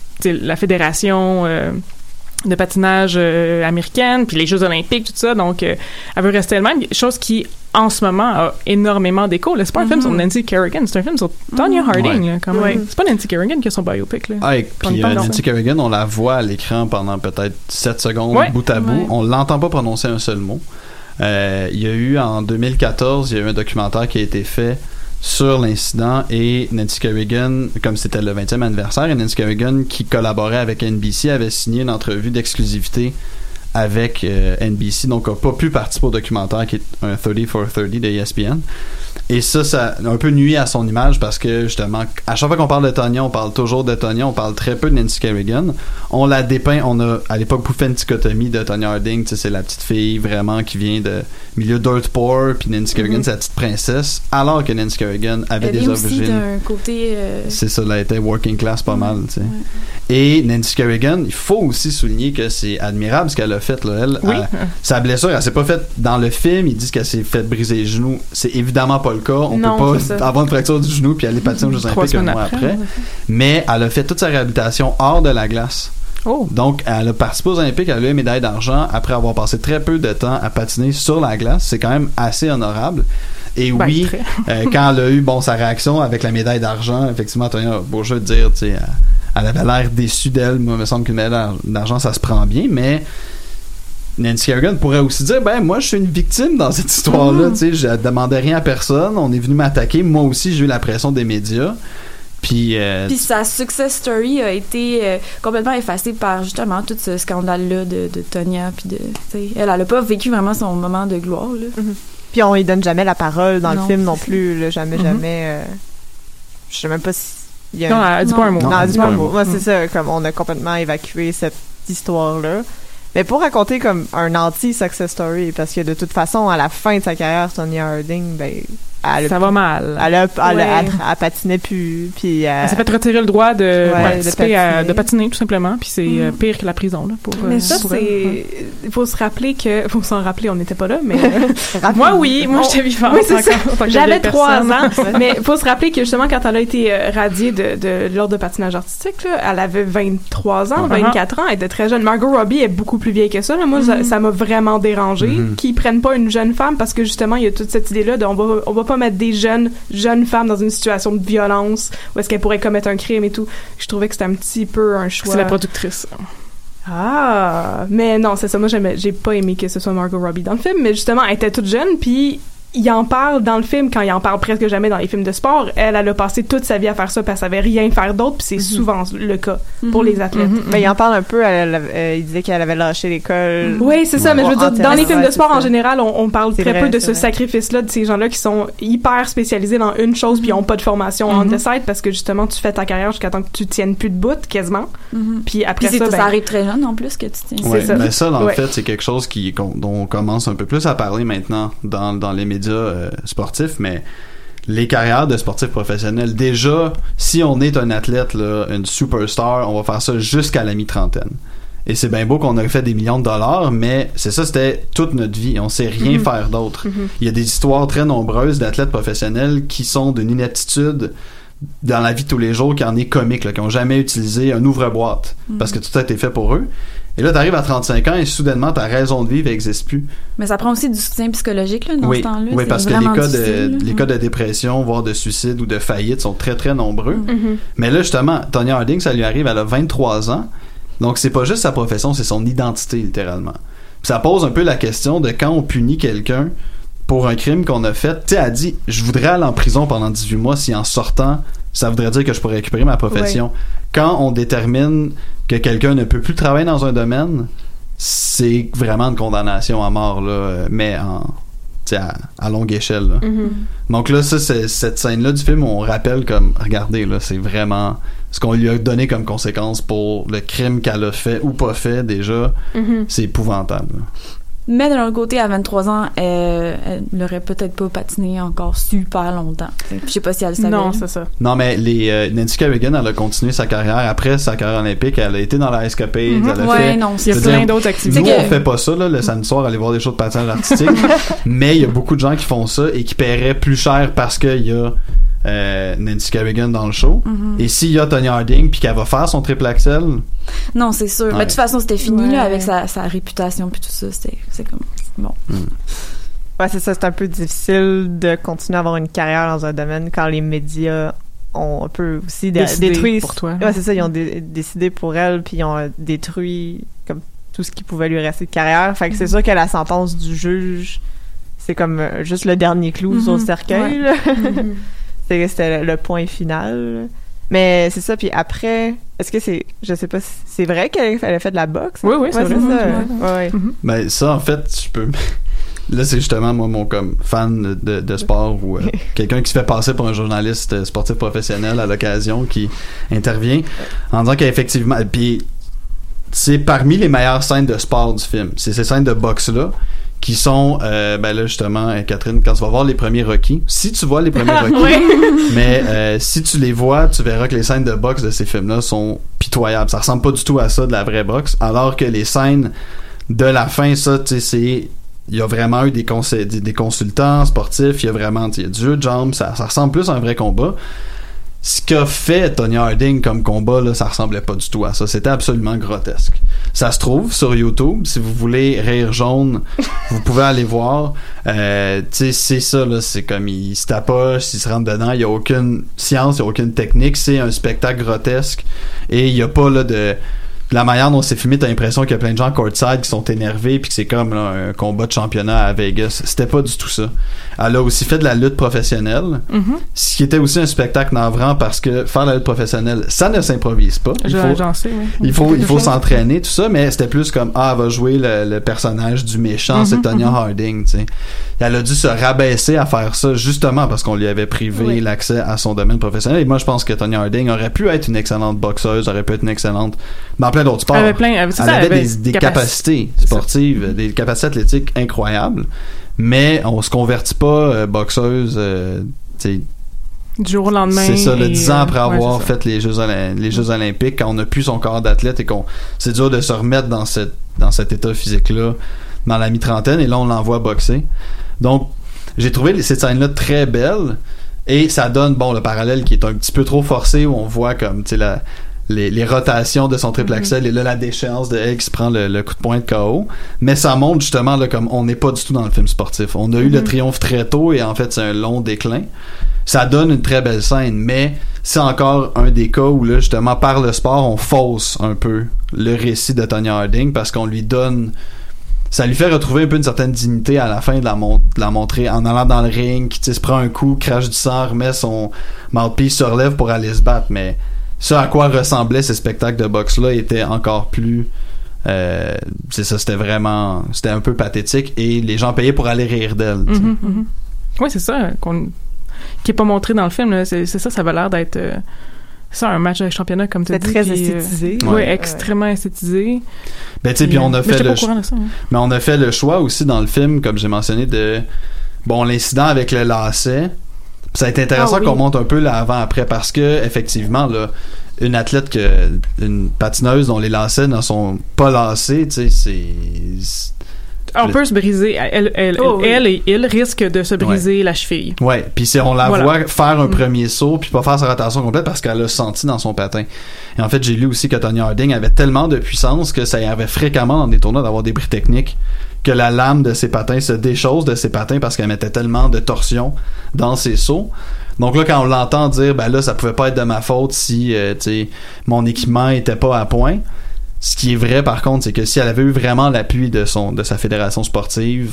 la fédération... Euh, de patinage euh, américaine, puis les Jeux olympiques, tout ça, donc euh, elle veut rester elle-même, chose qui, en ce moment, a énormément d'écho. Là, c'est pas un mm-hmm. film sur Nancy Kerrigan, c'est un film sur Tonya Harding, ouais. là, quand même. Ouais. C'est pas Nancy Kerrigan qui a son biopic, là. Ah, et puis euh, Nancy Kerrigan, on la voit à l'écran pendant peut-être sept secondes, ouais. bout à bout. Ouais. On l'entend pas prononcer un seul mot. Euh, il y a eu, en deux mille quatorze, il y a eu un documentaire qui a été fait sur l'incident, et Nancy Kerrigan, comme c'était le vingtième anniversaire, et Nancy Kerrigan, qui collaborait avec N B C, avait signé une entrevue d'exclusivité avec euh, N B C, donc n'a pas pu participer au documentaire qui est un thirty for thirty de E S P N. Et ça, ça a un peu nuit à son image parce que, justement, à chaque fois qu'on parle de Tonya, on parle toujours de Tonya, on parle très peu de Nancy Kerrigan. On la dépeint, on a à l'époque bouffé une dichotomie de Tonya Harding, tu sais, c'est la petite fille vraiment qui vient de milieu dirt poor, puis Nancy Kerrigan, Mm-hmm. c'est la petite princesse, alors que Nancy Kerrigan avait Elle des vient aussi origines. d'un côté. Euh... C'est ça, elle était working class pas mal, tu sais. Et Nancy Kerrigan, il faut aussi souligner que c'est admirable ce qu'elle a fait, là. Elle, Oui. elle- sa blessure, elle s'est pas faite dans le film, ils disent qu'elle s'est fait briser les genoux. C'est évidemment pas le cas. On Non, peut c'est pas ça. avoir une fracture du genou puis aller patiner aux Jeux Trois Olympiques un semaines mois après, après. ouais. Mais elle a fait toute sa réhabilitation hors de la glace. Oh. Donc, elle a participé aux Olympiques, elle a eu une médaille d'argent après avoir passé très peu de temps à patiner sur la glace. C'est quand même assez honorable. Et Ben, oui, très. euh, quand elle a eu bon sa réaction avec la médaille d'argent, effectivement, Antonia a beau jeu de dire, tu sais, elle, elle avait l'air déçue d'elle. Moi, il me semble qu'une médaille d'argent, ça se prend bien, mais Nancy Kerrigan pourrait aussi dire, ben moi, je suis une victime dans cette histoire-là. Mm. Tu sais, je demandais rien à personne, on est venu m'attaquer. Moi aussi, j'ai eu la pression des médias. Puis, euh, Puis sa success story a été euh, complètement effacée par justement tout ce scandale-là de, de Tonya. Puis de, tu sais, elle, elle a pas vécu vraiment son moment de gloire. Là. Mm-hmm. Puis on lui donne jamais la parole dans Non, le film non c'est plus. Là, jamais, Mm-hmm. jamais. Euh, je sais même pas si. Il y a Non, un- elle dit pas un mot. Non, elle dit pas un mot. Moi, Mm. c'est ça. Comme on a complètement évacué cette histoire-là. Mais pour raconter comme un anti-success story, parce que de toute façon, à la fin de sa carrière, Tonya Harding, ben, elle a Ça pu- va mal. Elle, a, elle, Ouais. elle, elle patinait plus, puis euh, Elle s'est fait retirer le droit de, Ouais, participer de à- patiner. de patiner, tout simplement. Puis c'est euh, Mm. pire que la prison, là. Pour, Mais euh, ça, pour elle. c'est. Il faut se rappeler que. Faut s'en rappeler, on n'était pas là, mais. Moi, oui. Moi, On- j'étais vivante. Oui, c'est encore, ça. en tant que J'avais vieille trois personne. ans. Mais il faut se rappeler que justement, quand elle a été euh, radiée de, de l'ordre de patinage artistique, là, elle avait vingt-trois ans, Uh-huh. vingt-quatre ans. Elle était très jeune. Margot Robbie est beaucoup plus vieille que ça. Là. Moi, ça- Mhm. ça m'a vraiment dérangé Mhm. qu'ils prennent pas une jeune femme parce que justement, il y a toute cette idée-là de on va, on va pas mettre des jeunes, jeunes femmes dans une situation de violence où est-ce qu'elles pourraient commettre un crime et tout. Je trouvais que c'était un petit peu un choix. C'est la productrice. Ah, mais non, c'est ça. Moi, j'aimais, j'ai pas aimé que ce soit Margot Robbie dans le film, mais justement, elle était toute jeune, puis il en parle dans le film quand il en parle presque jamais dans les films de sport. Elle, elle a passé toute sa vie à faire ça, puis elle savait rien faire d'autre, puis c'est Mhm. souvent le cas pour les athlètes. Mais il en parle un peu. Elle, elle- euh, il disait qu'elle avait lâché l'école. Oui, c'est ça, mais je veux dire, dans les films de sport en Ouais, général, on, on parle C'est très vrai, peu de c'est ce vrai. sacrifice-là, de ces gens-là qui sont hyper spécialisés dans une chose, puis ils ont pas de formation on Mhm. the side, parce que justement, tu fais ta carrière jusqu'à temps que tu tiennes plus de bout, quasiment. Mhm. Puis après Puis c'est- ça, ça ben, arrive très jeune en plus que tu tiens. Ouais, ça. ben ça, dans Ouais. le fait, c'est quelque chose qui, qu'on- dont on commence un peu plus à parler maintenant dans, dans les médias euh, sportifs, mais les carrières de sportifs professionnels, déjà, si on est un athlète, là, une superstar, on va faire ça jusqu'à la mi-trentaine. Et c'est bien beau qu'on aurait fait des millions de dollars, mais c'est ça, c'était toute notre vie. On sait rien Mhm. faire d'autre. Mhm. Il y a des histoires très nombreuses d'athlètes professionnels qui sont d'une inaptitude dans la vie de tous les jours, qui en est comique, là, qui ont jamais utilisé un ouvre-boîte, Mhm. parce que tout a été fait pour eux. Et là, t'arrives à trente-cinq ans et soudainement, ta raison de vivre n'existe plus. Mais ça prend aussi du soutien psychologique là, dans oui, ce temps-là. oui C'est parce que les vraiment cas, difficile, de, là. les cas de dépression, voire de suicide ou de faillite sont très, très nombreux. Mhm. Mais là, justement, Tonya Harding, ça lui arrive, elle a vingt-trois ans. Donc, c'est pas juste sa profession, c'est son identité, littéralement. Puis ça pose un peu la question de quand on punit quelqu'un pour un crime qu'on a fait. Tu sais, elle dit, je voudrais aller en prison pendant dix-huit mois si en sortant, ça voudrait dire que je pourrais récupérer ma profession. Ouais. Quand on détermine que quelqu'un ne peut plus travailler dans un domaine, c'est vraiment une condamnation à mort, là, mais en, tu sais, à, à longue échelle, là. Mhm. Donc là, ça, c'est, cette scène-là du film, on rappelle comme, regardez, là, c'est vraiment ce qu'on lui a donné comme conséquence pour le crime qu'elle a fait ou pas fait, déjà, Mhm. c'est épouvantable. Mais de l'autre côté, à vingt-trois ans, euh, elle n'aurait peut-être pas patiné encore super longtemps. Je sais pas si elle le savait. Non, là. c'est ça. Non, mais les, euh, Nancy Kerrigan, elle a continué sa carrière après sa carrière olympique. Elle a été dans la escapade. Mhm. Elle a Ouais, fait. non, Il y a je veux plein dire, d'autres activités. Nous, C'est on que- fait pas ça, là, le samedi soir, aller voir des shows de patinage artistique. Mais il y a beaucoup de gens qui font ça et qui paieraient plus cher parce qu'il y a euh, Nancy Kerrigan dans le show. Mhm. Et s'il y a Tonya Harding puis qu'elle va faire son triple axel, Non, c'est sûr. Ouais. Mais de toute façon, c'était fini Ouais. là, avec sa, sa réputation puis tout ça. C'était, c'est comme bon. Ouais, c'est ça, c'est un peu difficile de continuer à avoir une carrière dans un domaine quand les médias ont un peu aussi dé- Décidé détruit pour toi. Ouais, c'est ça, ils ont dé- décidé pour elle puis ils ont euh, détruit comme tout ce qui pouvait lui rester de carrière. Fait que c'est sûr que la sentence du juge, c'est comme euh, juste le dernier clou Mhm. sur le cercueil. Ouais. là. Mhm. C'est- C'était le, le point final. Mais c'est ça, puis après, est-ce que c'est, je sais pas, si c'est vrai qu'elle elle a fait de la boxe? Oui, oui, c'est Ouais, vrai. ça. Ouais. Ouais, ouais. ben ça, en fait, je peux. Là, c'est justement moi, mon comme fan de, de sport ou euh, quelqu'un qui se fait passer pour un journaliste euh, sportif professionnel à l'occasion qui intervient en disant qu'effectivement, puis c'est parmi les meilleures scènes de sport du film. C'est ces scènes de boxe là qui sont, euh, ben là justement, Catherine, quand tu vas voir les premiers Rocky, si tu vois les premiers Rocky, Ouais. mais euh, si tu les vois, tu verras que les scènes de boxe de ces films-là sont pitoyables. Ça ressemble pas du tout à ça de la vraie boxe, alors que les scènes de la fin, ça, tu sais, c'est... Il y a vraiment eu des, conse- des consultants sportifs, il y a vraiment il y a du jeu de jambes, ça, ça ressemble plus à un vrai combat. Ce qu'a fait Tony Harding comme combat, là, ça ressemblait pas du tout à ça. C'était absolument grotesque. Ça se trouve sur YouTube. Si vous voulez rire jaune, vous pouvez aller voir. Euh, tu sais, c'est ça, là. C'est comme il se tapoche, il se rentre dedans. Il y a aucune science, il y a aucune technique. C'est un spectacle grotesque. Et il y a pas, là, de... La manière dont c'est filmé, t'as l'impression qu'il y a plein de gens courtside qui sont énervés puis que c'est comme là, un combat de championnat à Vegas. C'était pas du tout ça. Elle a aussi fait de la lutte professionnelle, Mm-hmm. ce qui était aussi un spectacle navrant parce que faire de la lutte professionnelle, ça ne s'improvise pas. Il faut, J'en sais, oui. il faut, il faut s'entraîner, tout ça, mais c'était plus comme ah, elle va jouer le, le personnage du méchant, Mm-hmm, c'est Tonya mm-hmm. Harding, tu sais. Elle a dû se rabaisser à faire ça justement parce qu'on lui avait privé Oui. l'accès à son domaine professionnel. Et moi, je pense que Tonya Harding aurait pu être une excellente boxeuse, aurait pu être une excellente dans plein d'autres sports. Elle avait plein- elle- c'est elle ça, avait elle avait des, des capac- capacités sportives, des capacités athlétiques incroyables, mais on se convertit pas euh, boxeuse, euh, tu sais. Du jour au lendemain. C'est ça, le et, dix ans après euh, ouais, avoir c'est ça. fait les Jeux, Olymp- les Jeux Olympiques, quand on n'a plus son corps d'athlète et qu'on c'est dur de se remettre dans cette dans cet état physique-là dans la mi-trentaine, et là on l'envoie boxer. Donc j'ai trouvé cette scène-là très belle, et ça donne bon le parallèle qui est un petit peu trop forcé où on voit comme tu sais la Les, les rotations de son triple axel, mm-hmm. et là la déchéance de elle qui se prend le, le coup de poing de K O, mais ça montre justement là comme on n'est pas du tout dans le film sportif. On a eu mm-hmm. le triomphe très tôt et en fait c'est un long déclin. Ça donne une très belle scène, mais c'est encore un des cas où là justement par le sport on fausse un peu le récit de Tonya Harding parce qu'on lui donne, ça lui fait retrouver un peu une certaine dignité à la fin de la, mon- de la montrer en allant dans le ring, qui se prend un coup, crache du sang, remet son mouthpiece, se relève pour aller se battre, mais ce à quoi ressemblaient ces spectacles de boxe-là était encore plus... Euh, c'est ça, c'était vraiment... C'était un peu pathétique et les gens payaient pour aller rire d'elle. Mm-hmm, mm-hmm. Oui, c'est ça, qu'on, qui est pas montré dans le film. Là. C'est, c'est ça, ça avait l'air d'être... Euh, ça, un match de championnat, comme tu dis. C'était très puis, esthétisé. Euh, ouais, ouais, extrêmement ouais. esthétisé. Ben, tu sais, puis on a mais fait le... Ch- ça, hein. Mais on a fait le choix aussi dans le film, comme j'ai mentionné, de... Bon, l'incident avec le lacet... Ça a été intéressant ah, oui. qu'on monte un peu l'avant-après parce que effectivement là, une athlète que une patineuse dont les lacets ne sont pas lacés, tu sais, c'est, c'est on le... peut se briser. Elle, elle, oh, elle oui. et il risquent de se briser ouais. la cheville. Ouais, puis c'est on la voilà. voit faire un mm. premier saut puis pas faire sa rotation complète parce qu'elle l'a senti dans son patin. Et en fait, j'ai lu aussi que Tonya Harding avait tellement de puissance que ça y avait fréquemment dans des tournois d'avoir des bris techniques, que la lame de ses patins se déchausse de ses patins parce qu'elle mettait tellement de torsion dans ses sauts. Donc là, quand on l'entend dire, ben là, ça pouvait pas être de ma faute si, euh, tu sais, mon équipement était pas à point. Ce qui est vrai, par contre, c'est que si elle avait eu vraiment l'appui de son, de sa fédération sportive,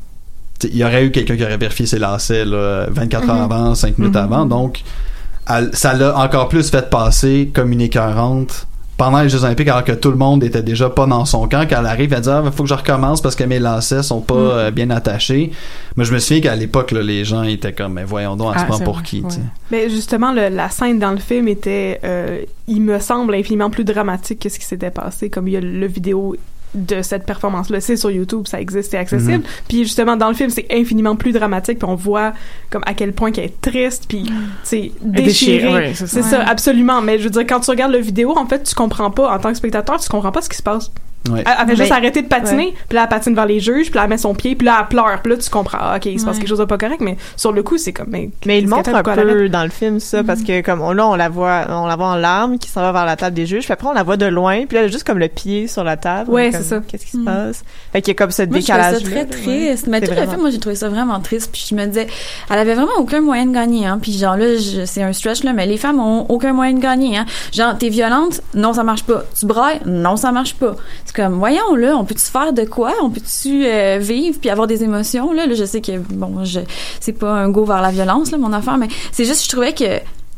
il y aurait eu quelqu'un qui aurait vérifié ses lacets, là, vingt-quatre mm-hmm. heures avant, cinq minutes mm-hmm. avant. Donc, elle, ça l'a encore plus fait passer comme une écœurante pendant les Jeux Olympiques, alors que tout le monde était déjà pas dans son camp. Quand elle arrive, elle dit ah, faut que je recommence parce que mes lacets sont pas mm. euh, bien attachés. Mais je me souviens qu'à l'époque, là, les gens étaient comme mais voyons donc, elle ah, se prend pour vrai. Qui, ouais. Mais justement, le, la scène dans le film était, euh, il me semble, infiniment plus dramatique que ce qui s'était passé. Comme il y a le vidéo de cette performance-là, c'est sur YouTube, ça existe, c'est accessible. Mm-hmm. Puis justement, dans le film, c'est infiniment plus dramatique, puis on voit comme à quel point qu'elle est triste, puis c'est déchirée. Ouais, c'est ça, c'est ça absolument. Mais je veux dire, quand tu regardes la vidéo, en fait, tu comprends pas, en tant que spectateur, tu comprends pas ce qui se passe. Ouais. Elle, elle fait mais, juste arrêter de patiner, ouais. puis là, elle patine vers les juges, puis là, elle met son pied, puis là, elle pleure, puis là, tu comprends, ah, OK, il se passe ouais. quelque chose de pas correct, mais sur le coup, c'est comme... Mais, mais il montre un peu dans le film, ça, mm-hmm. parce que comme on, là, on la voit on la voit en larmes, qui s'en va vers la table des juges, puis après, on la voit de loin, puis là, elle a juste comme le pied sur la table. Ouais, comme, c'est ça. Qu'est-ce qui mm. se passe? Fait qu'il y a comme ce moi, décalage. Je trouvais ça très triste. Ouais. Mais tout vraiment... le film, moi, j'ai trouvé ça vraiment triste, puis je me disais, elle avait vraiment aucun moyen de gagner, hein, puis genre là, je, c'est un stretch, là, mais les femmes ont aucun moyen de gagner, hein. Genre, t'es violente? Non, ça marche pas. Tu brailles? Non, ça marche pas. C'est comme, voyons, là, on peut-tu faire de quoi? On peut-tu euh, vivre puis avoir des émotions? Là, là, je sais que, bon, je, c'est pas un go vers la violence, là, mon affaire, mais c'est juste, je trouvais que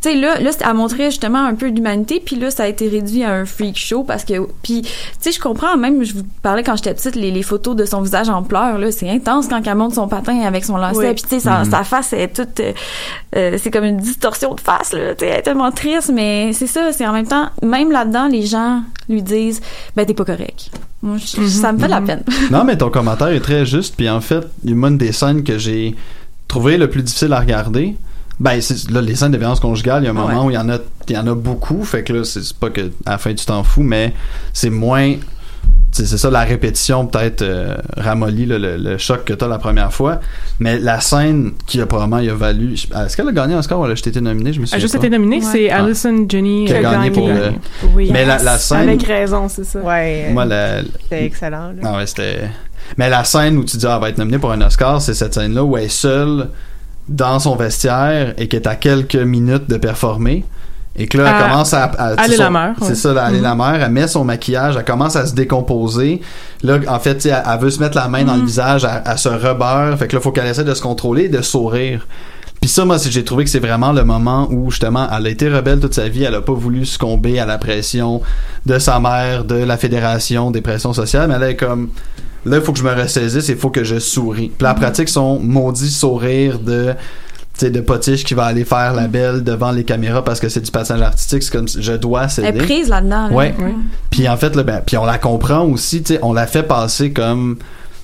tu sais, là, là, elle montrait justement un peu d'humanité, puis là, ça a été réduit à un freak show parce que, puis, tu sais, je comprends, même, je vous parlais quand j'étais petite, les, les photos de son visage en pleurs, là, c'est intense quand elle monte son patin avec son lacet, oui. Puis, tu sais, sa, mm-hmm. sa face est toute, euh, euh, c'est comme une distorsion de face, là, tu sais, elle est tellement triste, mais c'est ça, c'est en même temps, même là-dedans, les gens lui disent, ben, t'es pas correct. Moi, je, mm-hmm. ça me fait de la peine. Non, mais ton commentaire est très juste, puis en fait, il y a une des scènes que j'ai trouvé le plus difficile à regarder. Ben, c'est, là, les scènes de violence conjugale, il y a un moment ouais. où il y en a, il y en a beaucoup, fait que là, c'est, c'est pas que à la fin tu t'en fous, mais c'est moins, c'est, c'est ça, la répétition peut-être euh, ramollit là, le, le choc que t'as la première fois, mais la scène qui a probablement il a valu, est-ce qu'elle a gagné un score ou elle a juste été nominée, je me souviens Elle a juste pas. été nominée, ouais. c'est Allison Janney qui a gagné pour le... Oui, mais la, la scène... avec raison, c'est ça. Ouais, moi, la... c'était excellent. Là. Ah ouais, c'était... Mais la scène où tu dis ah, elle va être nominée pour un Oscar, c'est cette scène-là où elle est seule dans son vestiaire et qui est à quelques minutes de performer et que là elle à, commence à, à aller la mer c'est ouais. ça là, aller mm-hmm. la mer, elle met son maquillage, elle commence à se décomposer là en fait elle, elle veut se mettre la main mm-hmm. dans le visage, elle, elle se rebeurre, fait que là faut qu'elle essaie de se contrôler et de sourire. Puis ça, moi, j'ai trouvé que c'est vraiment le moment où, justement, elle a été rebelle toute sa vie, elle a pas voulu succomber à la pression de sa mère, de la fédération, des pressions sociales, mais elle est comme, là, il faut que je me ressaisisse et il faut que je souris. Puis la pratique son maudit sourire de, tu sais, de potiche qui va aller faire la belle devant les caméras parce que c'est du patinage artistique, c'est comme, je dois céder. Elle est prise là-dedans. Là. Ouais. ouais. Puis en fait, là, ben, puis on la comprend aussi, tu sais, on la fait passer comme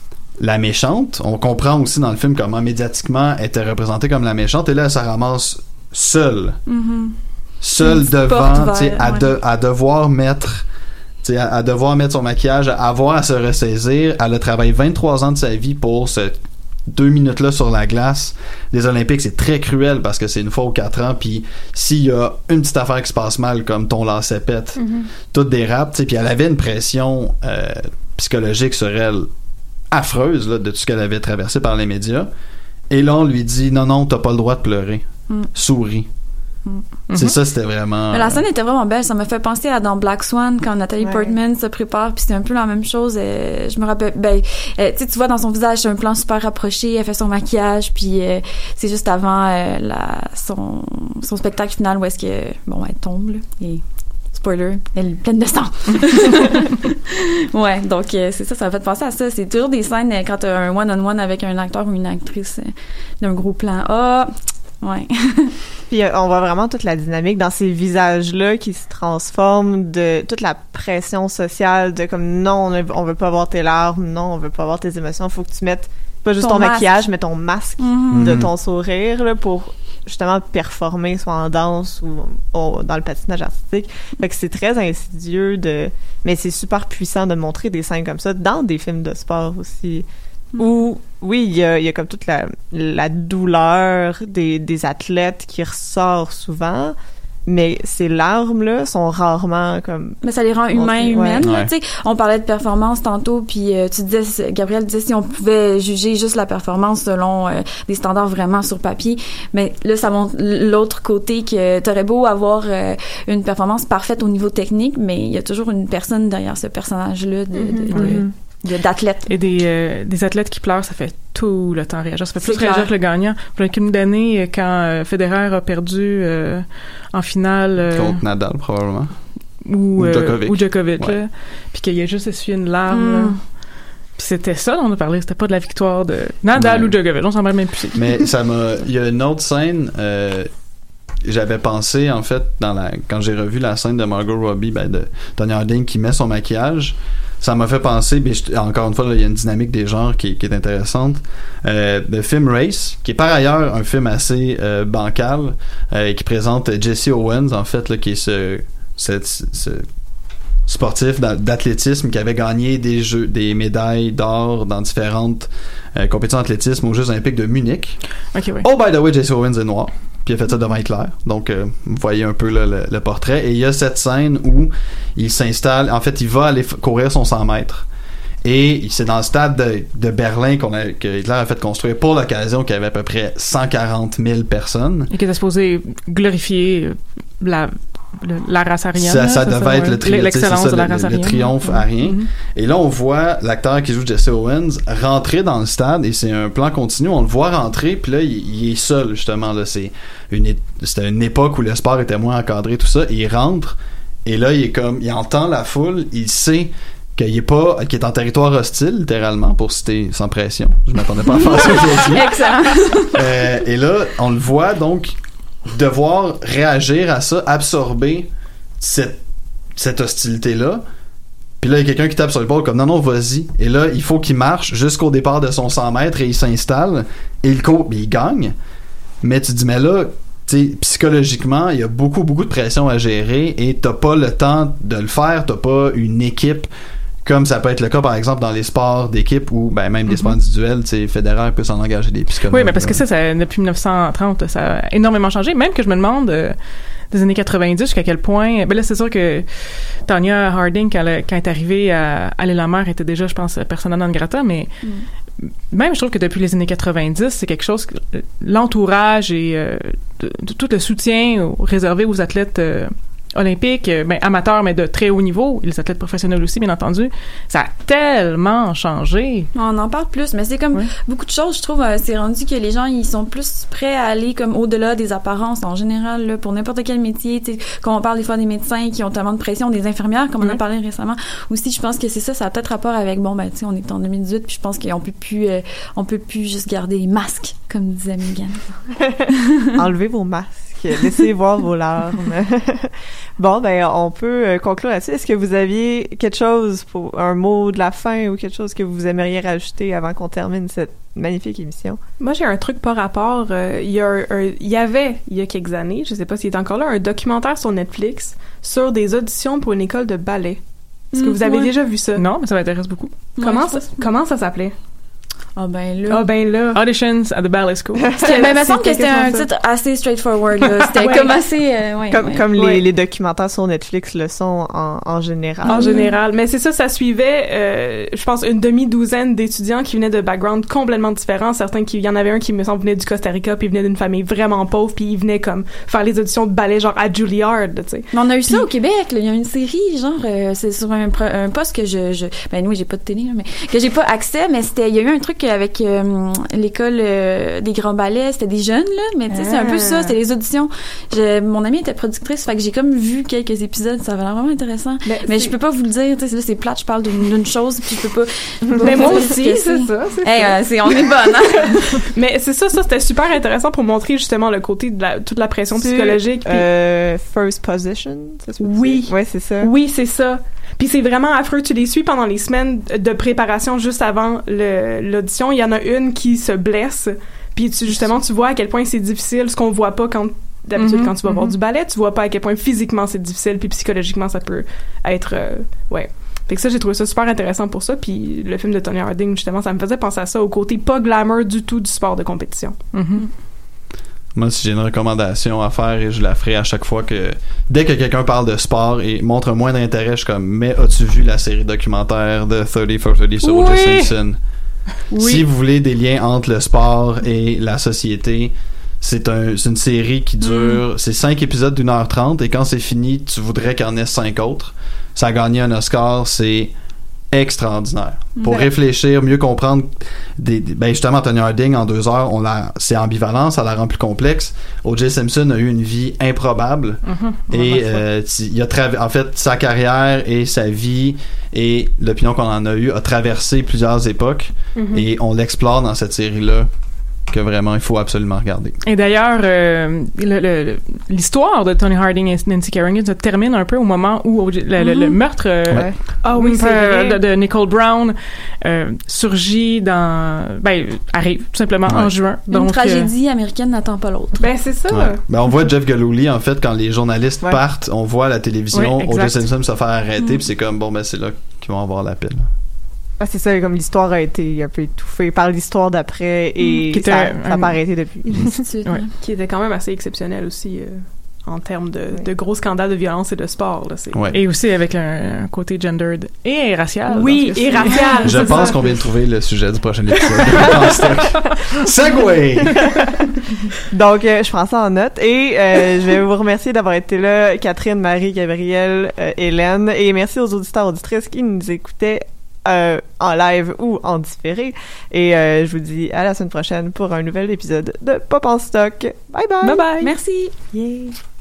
la méchante. On comprend aussi dans le film comment médiatiquement elle était représentée comme la méchante et là elle se ramasse seule mm-hmm. seule devant, tu sais, à, ouais. de, à devoir mettre tu sais, à, à devoir mettre son maquillage, à avoir à se ressaisir. Elle a travaillé vingt-trois ans de sa vie pour ce deux minutes là sur la glace. Les Olympiques, c'est très cruel parce que c'est une fois ou quatre ans, puis s'il y a une petite affaire qui se passe mal comme ton lacet pète, mm-hmm. tout dérape, tu sais, puis elle avait une pression euh, psychologique sur elle affreuse là, de tout ce qu'elle avait traversé par les médias, et là on lui dit non non t'as pas le droit de pleurer, mm. souris. Mm. C'est mm-hmm. ça, c'était vraiment... Mais la scène était vraiment belle, ça m'a fait penser à dans Black Swan quand Nathalie ouais. Portman se prépare, puis c'est un peu la même chose. Euh, je me rappelle, ben, euh, tu sais, tu vois dans son visage, c'est un plan super rapproché, elle fait son maquillage, puis euh, c'est juste avant euh, la, son, son spectacle final où est-ce que, bon, elle tombe, là, et... Spoiler, elle est pleine de sang. Ouais, donc euh, c'est ça, ça m'a fait penser à ça. C'est toujours des scènes euh, quand t'as un one-on-one avec un acteur ou une actrice euh, d'un gros plan. Ah, oh, ouais. Puis euh, on voit vraiment toute la dynamique dans ces visages-là qui se transforment, de toute la pression sociale de comme non, on, ne, on veut pas voir tes larmes, non, on veut pas voir tes émotions, faut que tu mettes pas juste ton, ton maquillage, mais ton masque mm-hmm. de ton sourire là, pour justement performer soit en danse ou, ou dans le patinage artistique. Fait que c'est très insidieux de mais c'est super puissant de montrer des scènes comme ça dans des films de sport aussi mm. où oui il y a, y a comme toute la, la douleur des, des athlètes qui ressort souvent, mais ces larmes-là sont rarement comme... Mais ça les rend humains, ouais. humaines. Ouais. Tu sais, on parlait de performance tantôt, puis euh, tu disais, Gabriel disait si on pouvait juger juste la performance selon euh, des standards vraiment sur papier, mais là, ça montre l'autre côté que t'aurais beau avoir euh, une performance parfaite au niveau technique, mais il y a toujours une personne derrière ce personnage-là de... Mm-hmm. de, de, mm-hmm. de d'athlètes. Et des, euh, des athlètes qui pleurent, ça fait tout le temps réagir. Ça fait C'est plus réagir que le gagnant. Pour une d'année, quand euh, Federer a perdu euh, en finale... Euh, contre Nadal, probablement. Ou, ou euh, Djokovic. Ou Djokovic, ouais. là. Puis qu'il y a juste essuyé une larme, mm. là. Puis c'était ça dont on a parlé. C'était pas de la victoire de Nadal ouais. ou Djokovic. On s'en rappelle même plus. Mais ça m'a... Il y a une autre scène... Euh, j'avais pensé, en fait, dans la quand j'ai revu la scène de Margot Robbie, ben, de Tonya Harding qui met son maquillage, ça m'a fait penser, mais je, encore une fois, il y a une dynamique des genres qui, qui est intéressante. Euh, le film Race, qui est par ailleurs un film assez euh, bancal, euh, qui présente Jesse Owens, en fait, là, qui est ce, ce, ce sportif d'athlétisme qui avait gagné des jeux, des médailles d'or dans différentes euh, compétitions d'athlétisme aux Jeux Olympiques de Munich. Okay, oui. Oh, by the way, Jesse Owens est noir. Puis il a fait ça devant Hitler. Donc, euh, vous voyez un peu là, le, le portrait. Et il y a cette scène où il s'installe. En fait, il va aller f- courir son cent mètres. Et c'est dans le stade de, de Berlin qu'on a, que Hitler a fait construire pour l'occasion, qu'il y avait à peu près cent quarante mille personnes. Et qui était supposé glorifier la le, la race aryenne. Ça, ça là, devait ça, être ouais. le, tri- l'excellence ça, de la le, race le, aryenne. le triomphe arien. Mm-hmm. Et là, on voit l'acteur qui joue Jesse Owens rentrer dans le stade et c'est un plan continu. On le voit rentrer, puis là, il, il est seul, justement. Là, c'est une, c'était une époque où le sport était moins encadré, tout ça. Et il rentre, et là, il est comme, il entend la foule, il sait qu'il est pas, qu'il est en territoire hostile, littéralement, pour citer sans pression. Je m'attendais pas à faire ça aujourd'hui. Excellent. Euh, et là, on le voit donc devoir réagir à ça, absorber cette, cette hostilité-là. Puis là, il y a quelqu'un qui tape sur l'épaule comme non, non, vas-y. Et là, il faut qu'il marche jusqu'au départ de son cent mètres et il s'installe. Et il court, il gagne. Mais tu te dis, mais là, tu sais, psychologiquement, il y a beaucoup, beaucoup de pression à gérer et t'as pas le temps de le faire. T'as pas une équipe comme ça peut être le cas, par exemple, dans les sports d'équipe ou ben, même des sports individuels, tu sais, Federer peut s'en engager des psychologues. Oui, mais parce que ça, ça depuis dix-neuf cent trente, ça a énormément changé. Même que je me demande, euh, des années quatre-vingt-dix, jusqu'à quel point... Ben là, c'est sûr que Tonya Harding, quand elle, quand elle est arrivée à, à l'île-la-mer, était déjà, je pense, persona non grata, mais mm. même, je trouve que depuis les années quatre-vingt-dix, c'est quelque chose... Que, l'entourage et euh, de, de, tout le soutien réservé aux athlètes... Euh, olympiques, ben amateurs mais de très haut niveau, et les athlètes professionnels aussi bien entendu, ça a tellement changé. On en parle plus, mais c'est comme oui. beaucoup de choses, je trouve, euh, c'est rendu que les gens ils sont plus prêts à aller comme au-delà des apparences en général là, pour n'importe quel métier, tu sais, quand on parle des fois des médecins qui ont tellement de pression, des infirmières comme mm-hmm. on a parlé récemment aussi, je pense que c'est ça, ça a peut-être rapport avec bon ben tu sais on est en deux mille dix-huit puis je pense qu'on peut plus euh, on peut plus juste garder les masques comme disait Megan. Enlevez vos masques. Laissez voir vos larmes. Bon, ben, on peut euh, conclure là-dessus. Est-ce que vous aviez quelque chose pour un mot de la fin ou quelque chose que vous aimeriez rajouter avant qu'on termine cette magnifique émission? Moi, j'ai un truc par rapport. Euh, il y a un, un, il y avait, il y a quelques années, je sais pas s'il est encore là, un documentaire sur Netflix sur des auditions pour une école de ballet. Est-ce mmh, que vous avez ouais. déjà vu ça? Non, mais ça m'intéresse beaucoup. Comment, ouais, ça, comment ça s'appelait? Ah oh ben là. Ah oh ben là. Auditions at the Ballet School. C'était, ben, il me semble que c'était un titre assez straightforward, là. C'était ouais. comme assez, euh, ouais, Comme, ouais. comme ouais. les, les documentaires sur Netflix le sont en, en général. En général. Mais c'est ça, ça suivait, euh, je pense, une demi-douzaine d'étudiants qui venaient de backgrounds complètement différents. Certains qui, il y en avait un qui, me semble, venait du Costa Rica, puis il venait d'une famille vraiment pauvre, puis il venait comme faire les auditions de ballet, genre à Juilliard, tu sais. Mais on a eu puis, ça au Québec, là. Il y a une série, genre, euh, c'est sur un, un poste que je, je, ben oui, j'ai pas de télé, là, mais que j'ai pas accès, mais c'était, il y a eu un truc avec, euh, l'école euh, des grands ballets, c'était des jeunes là, mais tu sais ah. c'est un peu ça, c'était les auditions. Je, mon amie était productrice, fait que j'ai comme vu quelques épisodes, ça avait l'air vraiment intéressant. Mais, mais je peux pas vous le dire, tu sais là c'est plate, je parle d'une, d'une chose puis je peux pas. peux mais moi aussi, c'est ça. C'est hey, ça. Euh, c'est on est bonne. Hein? Mais c'est ça, ça c'était super intéressant pour montrer justement le côté de la, toute la pression c'est, psychologique. Puis... Euh, first position, ça se peut oui, dire? Ouais, c'est ça. Oui, c'est ça. Puis c'est vraiment affreux. Tu les suis pendant les semaines de préparation juste avant le, l'audition. Il y en a une qui se blesse. Puis tu, justement, tu vois à quel point c'est difficile, ce qu'on voit pas quand d'habitude mm-hmm, quand tu vas mm-hmm. voir du ballet. Tu vois pas à quel point physiquement c'est difficile, puis psychologiquement ça peut être... Euh, ouais. Fait que ça, j'ai trouvé ça super intéressant pour ça. Puis le film de Tonya Harding, justement, ça me faisait penser à ça, au côté pas glamour du tout du sport de compétition. Mm-hmm. Moi, si j'ai une recommandation à faire, et je la ferai à chaque fois que... Dès que quelqu'un parle de sport et montre moins d'intérêt, je suis comme, mais as-tu vu la série documentaire de thirty for thirty sur O J oui! Simpson? Oui. Si vous voulez des liens entre le sport et la société, c'est, un, c'est une série qui dure... Mm. C'est cinq épisodes d'une heure trente, et quand c'est fini, tu voudrais qu'il y en ait cinq autres. Ça a gagné un Oscar, c'est... extraordinaire. Pour ouais. réfléchir, mieux comprendre des, des, ben justement Tonya Harding en deux heures, on la, c'est ambivalent, ça la rend plus complexe. O J Simpson a eu une vie improbable mm-hmm. et euh, il a tra- en fait sa carrière et sa vie et l'opinion qu'on en a eu a traversé plusieurs époques mm-hmm. et on l'explore dans cette série-là que vraiment il faut absolument regarder. Et d'ailleurs, euh, le, le, l'histoire de Tonya Harding et Nancy Kerrigan se termine un peu au moment où le, mm-hmm. le, le meurtre euh, ouais. ah oui, c'est de, de Nicole Brown euh, surgit dans... Ben, arrive tout simplement ouais. en juin. Une donc, tragédie euh, américaine n'attend pas l'autre. Ben, c'est ça. Ouais. Ben, on voit Jeff Gillooly, en fait, quand les journalistes ouais. partent, on voit à la télévision O J Simpson se faire arrêter, mm. puis c'est comme, bon, ben, c'est là qu'ils vont avoir l'appel. Ah, c'est ça, comme l'histoire a été un peu étouffée par l'histoire d'après et mmh, ça n'a pas arrêté depuis. ouais. Qui était quand même assez exceptionnel aussi euh, en termes de, oui. de gros scandales de violence et de sport. Là, c'est... Ouais. Et aussi avec un, un côté gendered et racial. Oui, et racial. Je pense ça. qu'on vient de trouver le sujet du prochain épisode. Segway! Donc, euh, je prends ça en note et euh, je vais vous remercier d'avoir été là, Catherine, Marie, Gabrielle, euh, Hélène, et merci aux auditeurs et auditrices qui nous écoutaient euh, en live ou en différé. Et euh, je vous dis à la semaine prochaine pour un nouvel épisode de Pop en stock. Bye bye! Bye bye! Merci! Yeah!